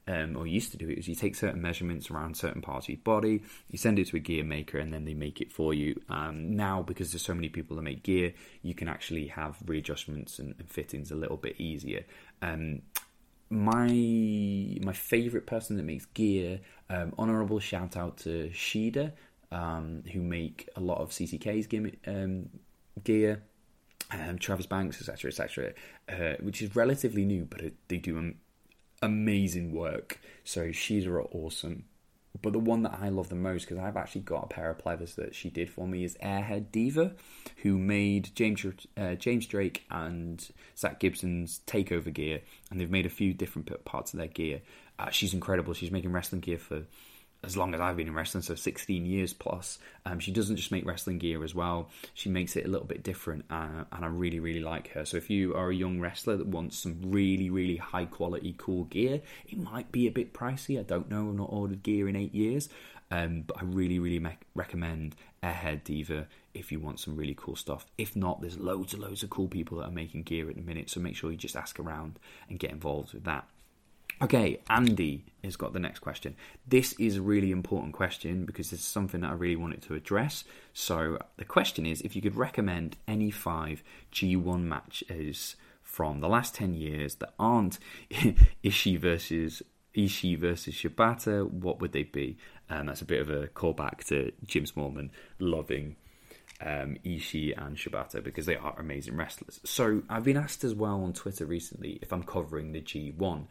[SPEAKER 4] um, or used to do it, is you take certain measurements around certain parts of your body, you send it to a gear maker, and then they make it for you. Um, now, because there's so many people that make gear, you can actually have readjustments and, and fittings a little bit easier. Um, my my favourite person that makes gear, um, honourable shout out to Shida, um, who make a lot of C C K's gear, um, gear. Um, Travis Banks, et cetera, et cetera, uh, which is relatively new, but it, they do um, amazing work. So she's awesome. But the one that I love the most, because I've actually got a pair of pleathers that she did for me, is Airhead Diva, who made James uh, James Drake and Zach Gibson's takeover gear, and they've made a few different parts of their gear. Uh, she's incredible. She's making wrestling gear for as long as I've been in wrestling, so sixteen years plus. Um, she doesn't just make wrestling gear as well. She makes it a little bit different, uh, and I really, really like her. So if you are a young wrestler that wants some really, really high quality, cool gear, it might be a bit pricey. I don't know. I've not ordered gear in eight years. Um, but I really, really me- recommend Airhead Diva if you want some really cool stuff. If not, there's loads and loads of cool people that are making gear at the minute, so make sure you just ask around and get involved with that. Okay, Andy has got the next question. This is a really important question because it's something that I really wanted to address. So the question is, if you could recommend any five G one matches from the last ten years that aren't Ishii versus Ishii versus Shibata, what would they be? And um, that's a bit of a callback to Jim Smallman loving um, Ishii and Shibata because they are amazing wrestlers. So I've been asked as well on Twitter recently if I'm covering the G one.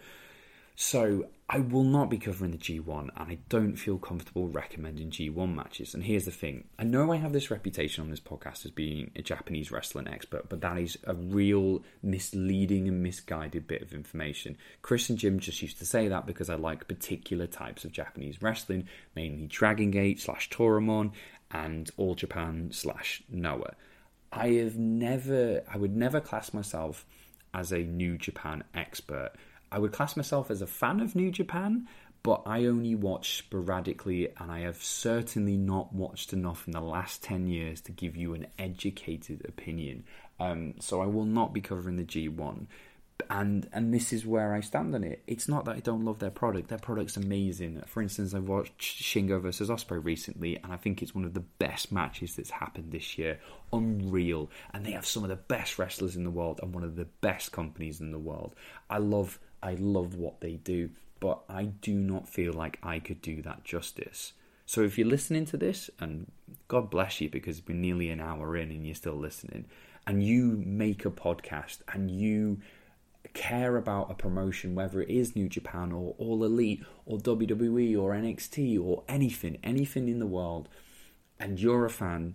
[SPEAKER 4] So I will not be covering the G one, and I don't feel comfortable recommending G one matches. And here's the thing. I know I have this reputation on this podcast as being a Japanese wrestling expert, but that is a real misleading and misguided bit of information. Chris and Jim just used to say that because I like particular types of Japanese wrestling, mainly Dragon Gate slash Toramon and All Japan slash Noah. I have never, I would never class myself as a New Japan expert. I would class myself as a fan of New Japan, but I only watch sporadically, and I have certainly not watched enough in the last ten years to give you an educated opinion. Um, so I will not be covering the G one. And and this is where I stand on it. It's not that I don't love their product. Their product's amazing. For instance, I watched Shingo versus Ospreay recently, and I think it's one of the best matches that's happened this year. Unreal. And they have some of the best wrestlers in the world and one of the best companies in the world. I love I love what they do, but I do not feel like I could do that justice. So if you're listening to this, and God bless you because we're nearly an hour in and you're still listening, and you make a podcast and you care about a promotion, whether it is New Japan or All Elite or W W E or N X T or anything, anything in the world, and you're a fan,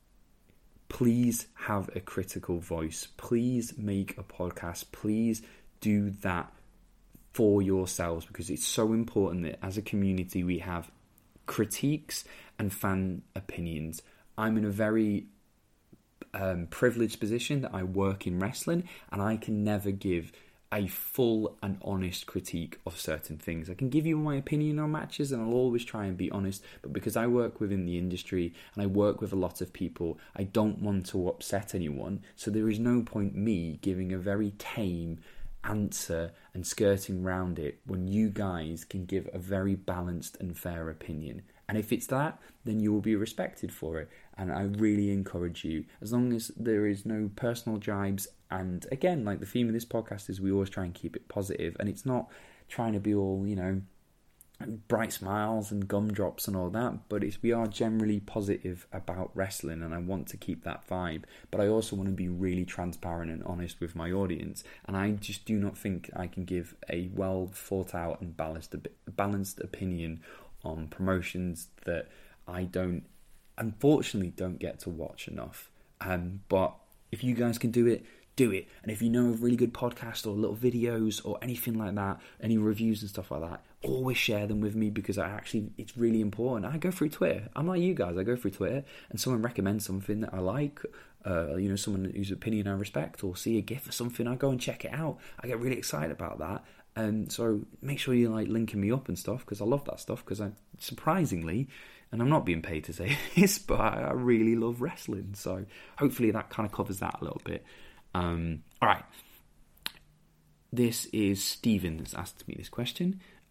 [SPEAKER 4] please have a critical voice. Please make a podcast. Please do that for yourselves, because it's so important that as a community we have critiques and fan opinions. I'm in a very um, privileged position that I work in wrestling, and I can never give a full and honest critique of certain things. I can give you my opinion on matches, and I'll always try and be honest, but because I work within the industry and I work with a lot of people, I don't want to upset anyone, so there is no point me giving a very tame answer and skirting round it when you guys can give a very balanced and fair opinion. And if it's that, then you will be respected for it. And I really encourage you, as long as there is no personal jibes, and again, like the theme of this podcast is we always try and keep it positive, and it's not trying to be all, you know, bright smiles and gumdrops and all that, but it's we are generally positive about wrestling, and I want to keep that vibe, but I also want to be really transparent and honest with my audience, and I just do not think I can give a well thought out and balanced balanced opinion on promotions that I don't, unfortunately, don't get to watch enough. Um, but if you guys can do it, do it. And if you know of really good podcasts or little videos or anything like that, any reviews and stuff like that, always share them with me, because I actually, it's really important. I go through Twitter. I'm like you guys. I go through Twitter and someone recommends something that I like, uh, you know, someone whose opinion I respect, or see a GIF or something, I go and check it out. I get really excited about that. And so make sure you're like linking me up and stuff, because I love that stuff, because I, surprisingly, and I'm not being paid to say this, but I, I really love wrestling. So hopefully that kind of covers that a little bit. Um, all right. This is Stephen that's asked me this question.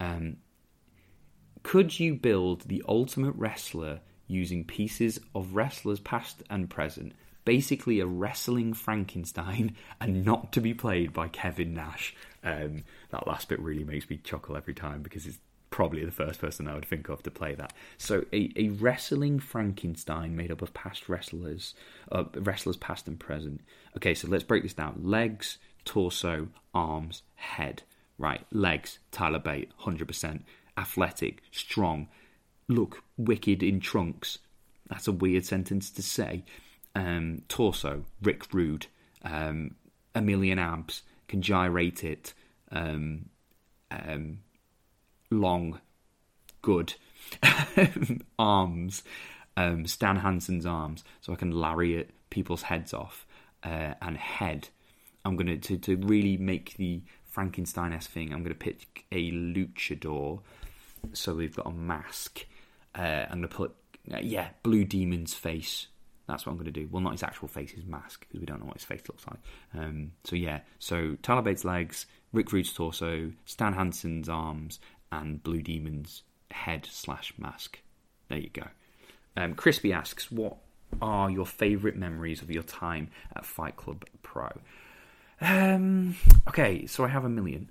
[SPEAKER 4] Um, could you build the ultimate wrestler using pieces of wrestlers past and present? Basically a wrestling Frankenstein, and not to be played by Kevin Nash. Um, that last bit really makes me chuckle every time because it's probably the first person I would think of to play that. So a, a wrestling Frankenstein made up of past wrestlers, uh, wrestlers past and present. Okay, so let's break this down. Legs, torso, arms, head. Right, legs, Tyler Bate, one hundred percent. Athletic, strong, look wicked in trunks. That's a weird sentence to say. Um, torso, Rick Rude, um, a million abs, can gyrate it, um, um, long, good. Arms, um, Stan Hansen's arms, so I can lariat people's heads off, uh, and head. I'm going to, to really make the Frankenstein-esque thing, I'm going to pick a luchador, so we've got a mask. Uh, I'm going to put, uh, yeah, Blue Demon's face. That's what I'm going to do. Well, not his actual face, his mask, because we don't know what his face looks like. Um, so yeah, so Tyler Bates' legs, Rick Rude's torso, Stan Hansen's arms, and Blue Demon's head slash mask. There you go. Um, Crispy asks, what are your favourite memories of your time at Fight Club Pro? Um, okay, so I have a million.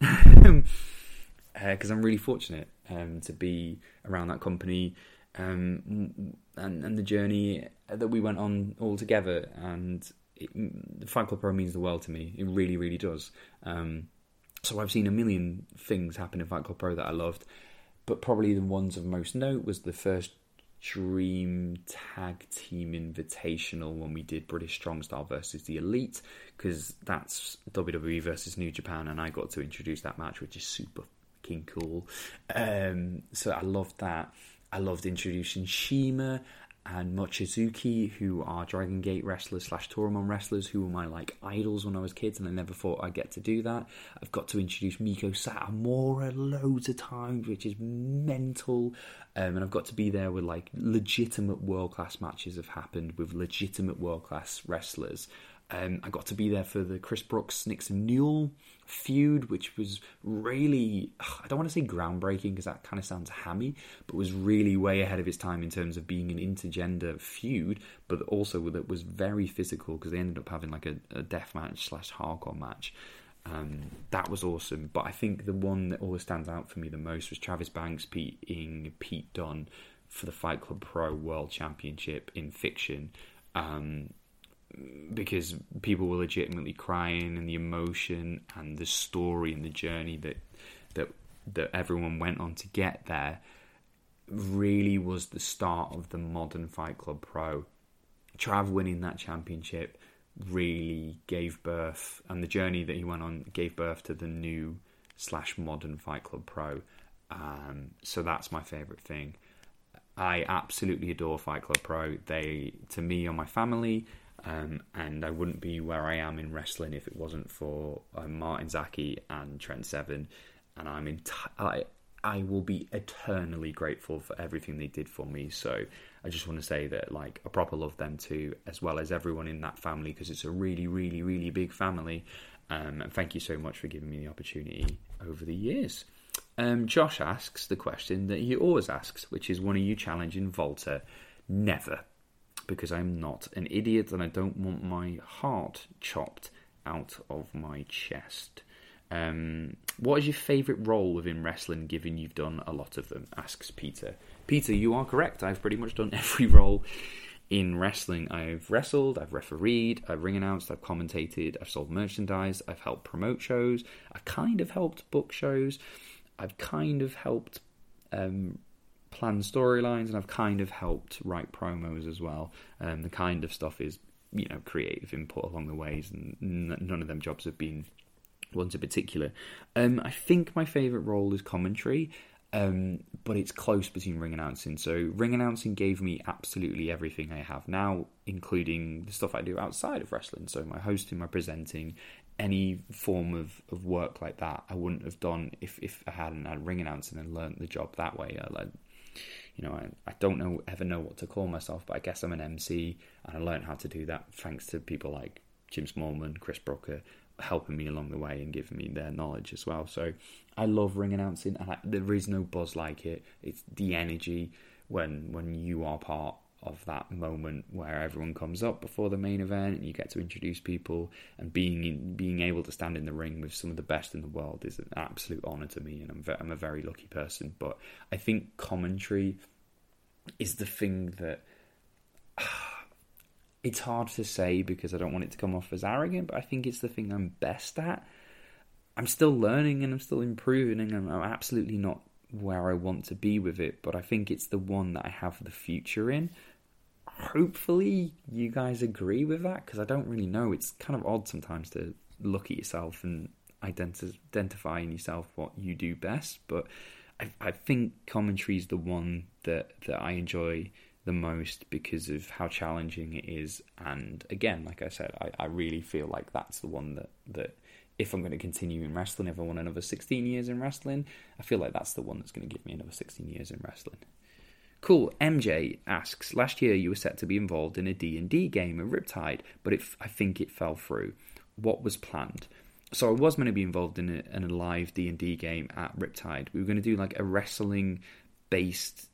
[SPEAKER 4] Because uh, I'm really fortunate um, to be around that company um, and, and the journey that we went on all together. And it, the Fight Club Pro means the world to me. It really, really does. Um, so I've seen a million things happen in Fight Club Pro that I loved. But probably the ones of most note was the first Dream Tag Team Invitational when we did British Strong Style versus the Elite, because that's W W E versus New Japan, and I got to introduce that match, which is super fucking cool. Um, so I loved that. I loved introducing Shima and Mochizuki, who are Dragon Gate wrestlers slash Toramon wrestlers, who were my like idols when I was kids, and I never thought I'd get to do that. I've got to introduce Miko Satomura loads of times, which is mental. Um, and I've got to be there with like legitimate world-class matches have happened with legitimate world-class wrestlers. Um, I got to be there for the Chris Brooks, Nixon Newell feud, which was really, I don't want to say groundbreaking because that kind of sounds hammy, but was really way ahead of its time in terms of being an intergender feud, but also that was very physical because they ended up having like a, a death match slash hardcore match. Um, that was awesome. But I think the one that always stands out for me the most was Travis Banks beating Pete Dunne for the Fight Club Pro World Championship in Fiction. Um, because people were legitimately crying, and the emotion and the story and the journey that that that everyone went on to get there really was the start of the modern Fight Club Pro. Trav winning that championship really gave birth, and the journey that he went on gave birth to the new slash modern Fight Club Pro. Um, so that's my favourite thing. I absolutely adore Fight Club Pro. They, to me, are my family. Um, and I wouldn't be where I am in wrestling if it wasn't for uh, Martin Zaki and Trent Seven, and I'm enti- I, I will be eternally grateful for everything they did for me. So I just want to say that like I proper love them too, as well as everyone in that family, because it's a really, really, really big family. Um, and thank you so much for giving me the opportunity over the years. Um, Josh asks the question that he always asks, which is, when are you challenging Volta? Never. Because I'm not an idiot and I don't want my heart chopped out of my chest. Um, what is your favourite role within wrestling, given you've done a lot of them? Asks Peter. Peter, you are correct. I've pretty much done every role in wrestling. I've wrestled, I've refereed, I've ring announced, I've commentated, I've sold merchandise, I've helped promote shows, I've kind of helped book shows, I've kind of helped Um, plan storylines, and I've kind of helped write promos as well. Um, the kind of stuff is, you know, creative input along the ways, and n- none of them jobs have been ones in particular. Um, I think my favourite role is commentary, um, but it's close between ring announcing. So ring announcing gave me absolutely everything I have now, including the stuff I do outside of wrestling. So my hosting, my presenting, any form of, of work like that, I wouldn't have done if, if I hadn't had ring announcing and learnt the job that way. I like, You know, I, I don't know ever know what to call myself, but I guess I'm an M C, and I learned how to do that thanks to people like Jim Smallman, Chris Brooker, helping me along the way and giving me their knowledge as well. So I love ring announcing. I, there is no buzz like it. It's the energy when when you are part of that moment where everyone comes up before the main event and you get to introduce people, and being in, being able to stand in the ring with some of the best in the world is an absolute honour to me, and I'm ve- I'm a very lucky person. But I think commentary is the thing that it's hard to say because I don't want it to come off as arrogant, but I think it's the thing I'm best at. I'm still learning and I'm still improving, and I'm, I'm absolutely not where I want to be with it, but I think it's the one that I have the future in. Hopefully you guys agree with that, because I don't really know. It's kind of odd sometimes to look at yourself and identi- identify in yourself what you do best, but I, I think commentary is the one that, that I enjoy the most because of how challenging it is. And again, like I said, I, I really feel like that's the one that, that if I'm going to continue in wrestling, if I want another sixteen years in wrestling, I feel like that's the one that's going to give me another sixteen years in wrestling. Cool. M J asks, last year you were set to be involved in a D and D game at Riptide, but it, I think it fell through. What was planned? So I was meant to be involved in a, in a live D and D game at Riptide. We were going to do like a wrestling-based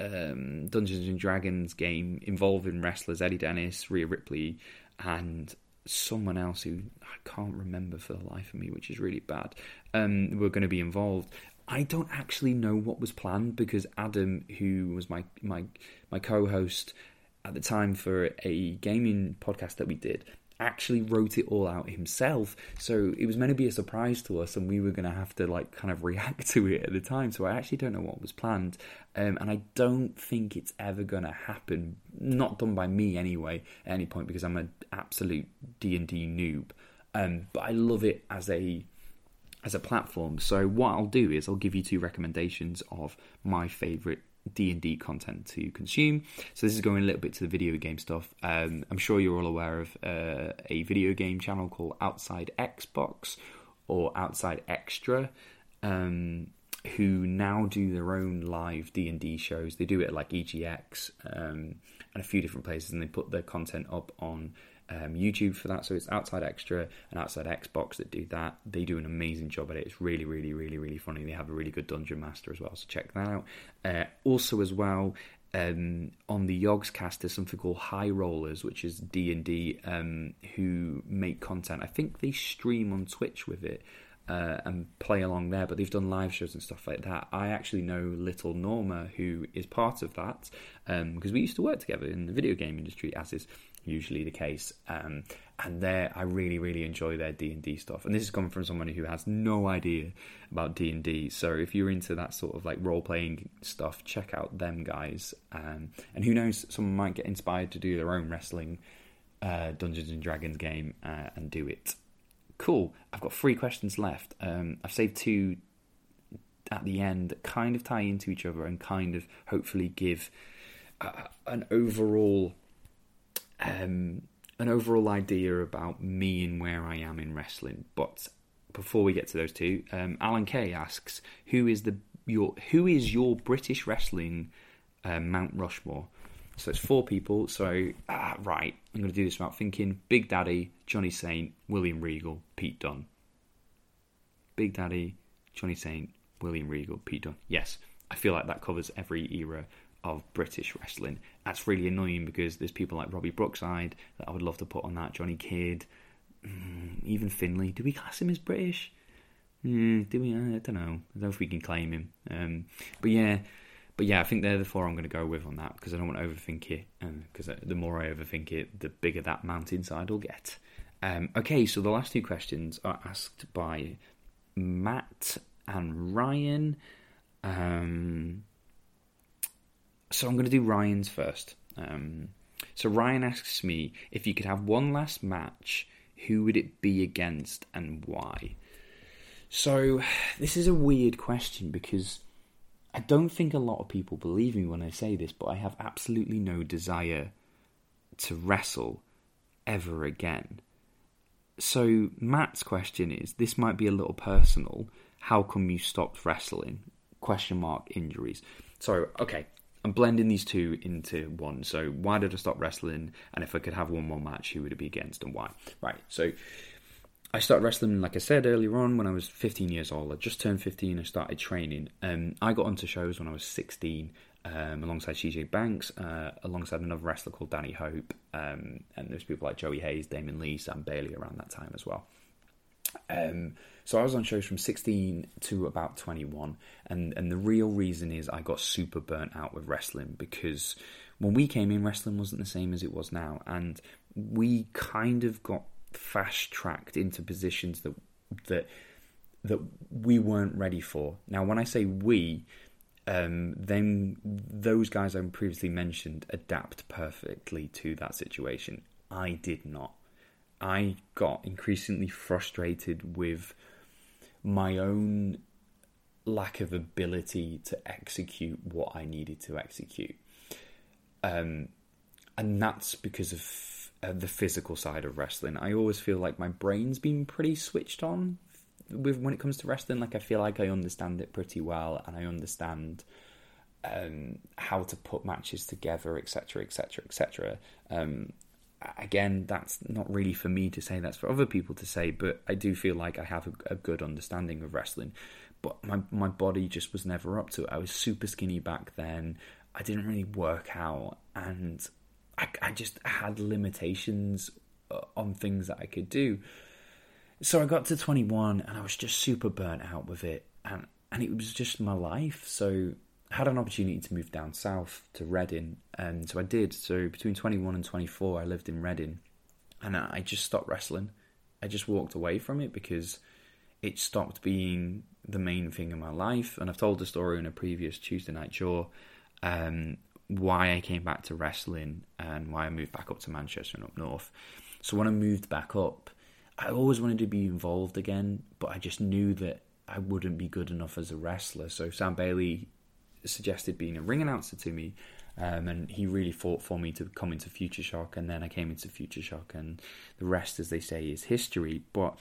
[SPEAKER 4] um, Dungeons and Dragons game involving wrestlers Eddie Dennis, Rhea Ripley, and someone else who I can't remember for the life of me, which is really bad. Um, we're going to be involved. I don't actually know what was planned because Adam, who was my, my my co-host at the time for a gaming podcast that we did, actually wrote it all out himself. So it was meant to be a surprise to us, and we were going to have to like kind of react to it at the time. So I actually don't know what was planned, um, and I don't think it's ever going to happen. Not done by me anyway at any point, because I'm an absolute D and D noob. Um, but I love it as a as a platform. So what I'll do is I'll give you two recommendations of my favourite D and D content to consume. So this is going a little bit to the video game stuff. Um, I'm sure you're all aware of uh, a video game channel called Outside Xbox or Outside Extra, um, who now do their own live D and D shows. They do it at like E G X um, and a few different places, and they put their content up on Um, YouTube for that. So it's Outside Extra and Outside Xbox that do that. They do an amazing job at it. It's really, really, really, really funny. They have a really good Dungeon Master as well, so check that out. Uh, also as well, um, on the Yogscast, there's something called High Rollers, which is D and D, um, who make content. I think they stream on Twitch with it uh, and play along there, but they've done live shows and stuff like that. I actually know Little Norma, who is part of that, um, because we used to work together in the video game industry, as is usually the case, um, and there I really really enjoy their D and D stuff, and this is coming from someone who has no idea about D and D. So if you're into that sort of like role-playing stuff, check out them guys, um, and who knows, someone might get inspired to do their own wrestling uh, Dungeons and Dragons game uh, and do it. Cool. I've got three questions left. um, I've saved two at the end that kind of tie into each other and kind of hopefully give uh, an overall Um, an overall idea about me and where I am in wrestling. But before we get to those two, um, Alan Kay asks, "Who is the your who is your British wrestling uh, Mount Rushmore?" So it's four people. So ah, right, I'm going to do this without thinking. Big Daddy, Johnny Saint, William Regal, Pete Dunne. Big Daddy, Johnny Saint, William Regal, Pete Dunne. Yes, I feel like that covers every era of British wrestling. That's really annoying because there's people like Robbie Brookside that I would love to put on that, Johnny Kidd, mm, even Finlay. Do we class him as British? Mm, do we? I don't know. I don't know if we can claim him. Um, but yeah, but yeah, I think they're the four I'm going to go with on that, because I don't want to overthink it. Because uh, the more I overthink it, the bigger that mountainside will get. Um, okay, so the last two questions are asked by Matt and Ryan. Um... So I'm going to do Ryan's first. Um, so Ryan asks me, if you could have one last match, who would it be against and why? So this is a weird question because I don't think a lot of people believe me when I say this, but I have absolutely no desire to wrestle ever again. So Matt's question is, this might be a little personal, how come you stopped wrestling? Question mark, injuries. So, okay. I'm blending these two into one. So why did I stop wrestling? And if I could have one more match, who would it be against and why? Right. So I started wrestling, like I said earlier on, when I was fifteen years old. I just turned fifteen and started training. Um, I got onto shows when I was sixteen, um, alongside C J Banks, uh, alongside another wrestler called Danny Hope, um, and there's people like Joey Hayes, Damon Lee, Sam Bailey around that time as well. Um, so I was on shows from sixteen to about twenty-one, and, and the real reason is I got super burnt out with wrestling, because when we came in, wrestling wasn't the same as it was now, and we kind of got fast-tracked into positions that that that we weren't ready for. Now, when I say we, um, then those guys I previously mentioned adapt perfectly to that situation. I did not. I got increasingly frustrated with my own lack of ability to execute what I needed to execute. Um, and that's because of uh, the physical side of wrestling. I always feel like my brain's been pretty switched on with when it comes to wrestling. Like, I feel like I understand it pretty well, and I understand um, how to put matches together, et cetera, et cetera, et cetera. Um, Again, that's not really for me to say, that's for other people to say, but I do feel like I have a, a good understanding of wrestling. But my my body just was never up to it. I was super skinny back then. I didn't really work out, and I, I just had limitations on things that I could do. So I got to twenty-one, and I was just super burnt out with it, and, and it was just my life. So I had an opportunity to move down south to Reading, and so I did. So between twenty-one and twenty-four, I lived in Reading, and I just stopped wrestling. I just walked away from it because it stopped being the main thing in my life. And I've told the story in a previous Tuesday Night Jaw, um, why I came back to wrestling and why I moved back up to Manchester and up north. So when I moved back up, I always wanted to be involved again, but I just knew that I wouldn't be good enough as a wrestler. So Sam Bailey suggested being a ring announcer to me, um, and he really fought for me to come into Future Shock, and then I came into Future Shock, and the rest, as they say, is history. But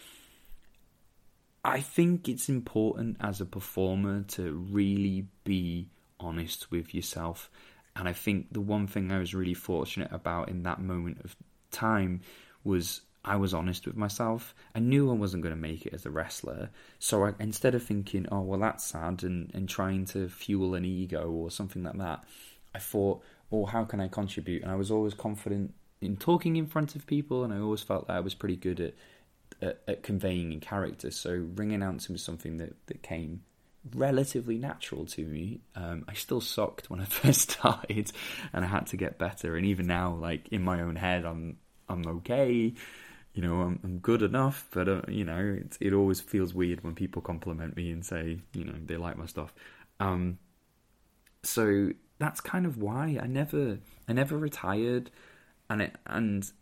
[SPEAKER 4] I think it's important as a performer to really be honest with yourself, and I think the one thing I was really fortunate about in that moment of time was I was honest with myself. I knew I wasn't going to make it as a wrestler. So I, instead of thinking, oh, well, that's sad, and, and trying to fuel an ego or something like that, I thought, oh, how can I contribute? And I was always confident in talking in front of people, and I always felt that I was pretty good at, at, at conveying in character. So ring announcing was something that, that came relatively natural to me. Um, I still sucked when I first started, and I had to get better. And even now, like, in my own head, I'm I'm okay. You know, I'm, I'm good enough, but, uh, you know, it, it always feels weird when people compliment me and say, you know, they like my stuff. Um, so that's kind of why I never, I never retired, and it, and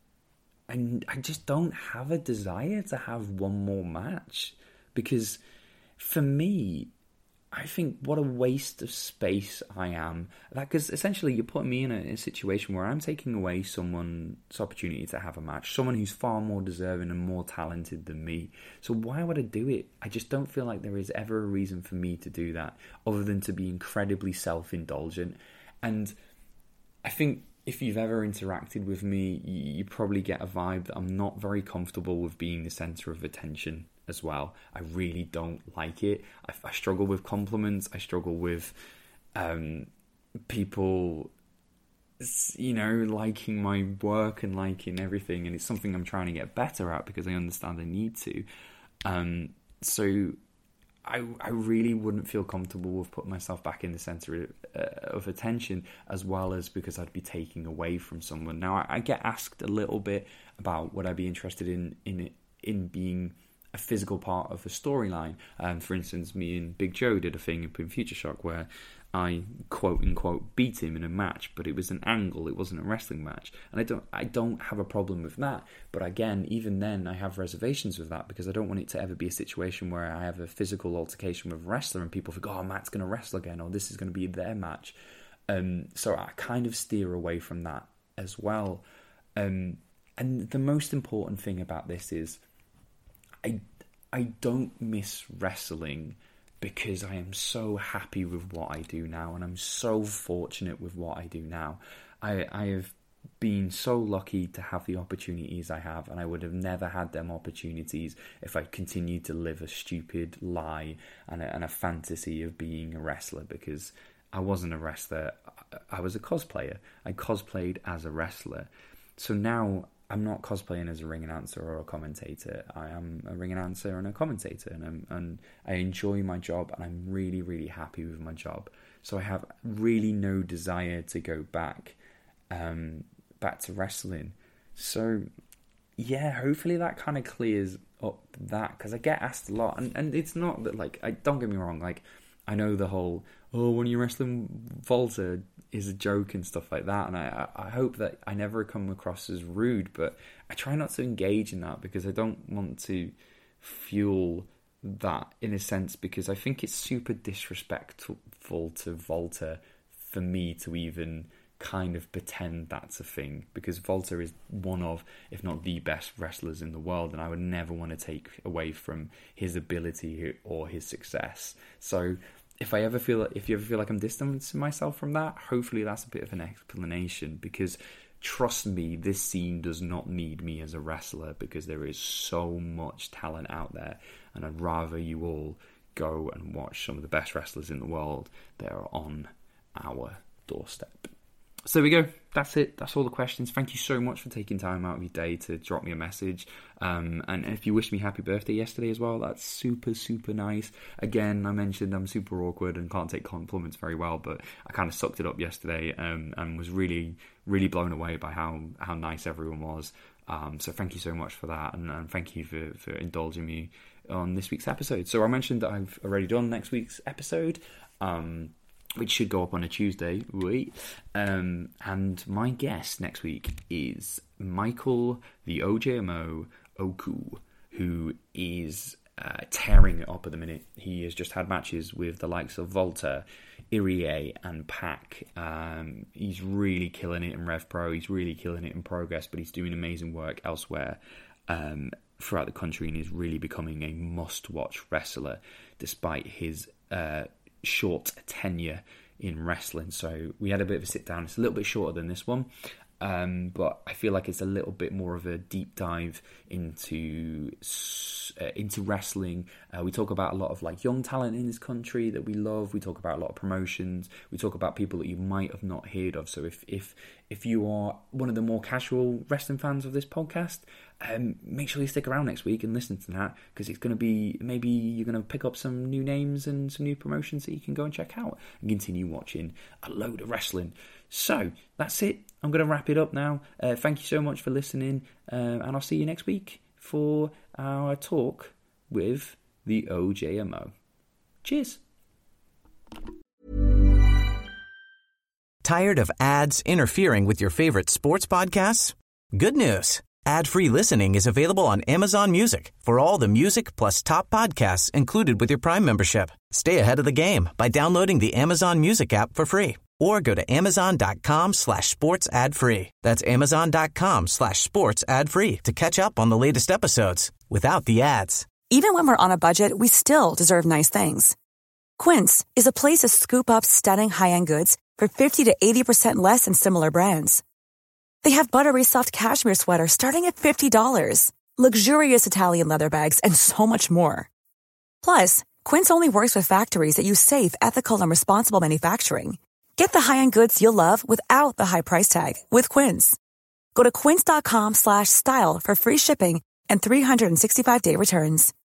[SPEAKER 4] I, I just don't have a desire to have one more match, because for me, I think what a waste of space I am. That, because essentially you're putting me in a, a situation where I'm taking away someone's opportunity to have a match, someone who's far more deserving and more talented than me. So why would I do it? I just don't feel like there is ever a reason for me to do that, other than to be incredibly self-indulgent. And I think if you've ever interacted with me, you, you probably get a vibe that I'm not very comfortable with being the centre of attention as well. I really don't like it. I, I struggle with compliments. I struggle with um, people, you know, liking my work and liking everything. And it's something I'm trying to get better at, because I understand I need to. Um, so I, I really wouldn't feel comfortable with putting myself back in the centre of, uh, of attention, as well as because I'd be taking away from someone. Now, I, I get asked a little bit about would I be interested in in in being a physical part of a storyline. Um, for instance, me and Big Joe did a thing in Future Shock where I quote unquote beat him in a match, but it was an angle, it wasn't a wrestling match. And I don't I don't have a problem with that. But again, even then I have reservations with that, because I don't want it to ever be a situation where I have a physical altercation with a wrestler and people think, oh, Matt's going to wrestle again, or this is going to be their match. Um, so I kind of steer away from that as well. Um, and the most important thing about this is I, I don't miss wrestling, because I am so happy with what I do now, and I'm so fortunate with what I do now. I, I have been so lucky to have the opportunities I have, and I would have never had them opportunities if I continued to live a stupid lie and a, and a fantasy of being a wrestler, because I wasn't a wrestler. I was a cosplayer. I cosplayed as a wrestler. So now I'm not cosplaying as a ring announcer or a commentator. I am a ring announcer and a commentator, and I'm, and I enjoy my job, and I'm really, really happy with my job. So I have really no desire to go back um, back to wrestling. So yeah, hopefully that kind of clears up that, because I get asked a lot, and, and it's not that, like, I don't get me wrong, like, I know the whole, oh, when you're wrestling Walter is a joke and stuff like that, and I, I hope that I never come across as rude, but I try not to engage in that, because I don't want to fuel that, in a sense, because I think it's super disrespectful to Walter for me to even kind of pretend that's a thing, because Walter is one of, if not the best wrestlers in the world, and I would never want to take away from his ability or his success. So if I ever feel, if you ever feel like I'm distancing myself from that, hopefully that's a bit of an explanation, because trust me, this scene does not need me as a wrestler, because there is so much talent out there, and I'd rather you all go and watch some of the best wrestlers in the world that are on our doorstep. So there we go. That's it. That's all the questions. Thank you so much for taking time out of your day to drop me a message. Um, and if you wished me happy birthday yesterday as well, that's super, super nice. Again, I mentioned I'm super awkward and can't take compliments very well, but I kind of sucked it up yesterday um, and was really, really blown away by how, how nice everyone was. Um, so thank you so much for that, and, and thank you for, for indulging me on this week's episode. So I mentioned that I've already done next week's episode, um, which should go up on a Tuesday. Wait. Um, and my guest next week is Michael, the O J M O Oku, who is uh, tearing it up at the minute. He has just had matches with the likes of Volta, Irie, and Pac. Um, he's really killing it in Rev Pro. He's really killing it in Progress, but he's doing amazing work elsewhere um, throughout the country, and is really becoming a must-watch wrestler despite his uh, short tenure in wrestling. So we had a bit of a sit down. It's a little bit shorter than this one, um, but I feel like it's a little bit more of a deep dive into uh, into wrestling. Uh, we talk about a lot of like young talent in this country that we love. We talk about a lot of promotions. We talk about people that you might have not heard of. So if if if you are one of the more casual wrestling fans of this podcast, um, make sure you stick around next week and listen to that, because it's going to be, maybe you're going to pick up some new names and some new promotions that you can go and check out and continue watching a load of wrestling. So that's it. I'm going to wrap it up now. Uh, thank you so much for listening, uh, and I'll see you next week for our talk with the O J M O. Cheers.
[SPEAKER 3] Tired of ads interfering with your favorite sports podcasts? Good news. Ad-free listening is available on Amazon Music for all the music plus top podcasts included with your Prime membership. Stay ahead of the game by downloading the Amazon Music app for free, or go to amazon.com slash sports ad free. That's amazon.com slash sports ad free to catch up on the latest episodes without the ads.
[SPEAKER 6] Even when we're on a budget, we still deserve nice things. Quince is a place to scoop up stunning high-end goods for fifty to eighty percent less than similar brands. They have buttery soft cashmere sweaters starting at fifty dollars, luxurious Italian leather bags, and so much more. Plus, Quince only works with factories that use safe, ethical, and responsible manufacturing. Get the high-end goods you'll love without the high price tag with Quince. Go to quince.com slash style for free shipping and three sixty-five day returns.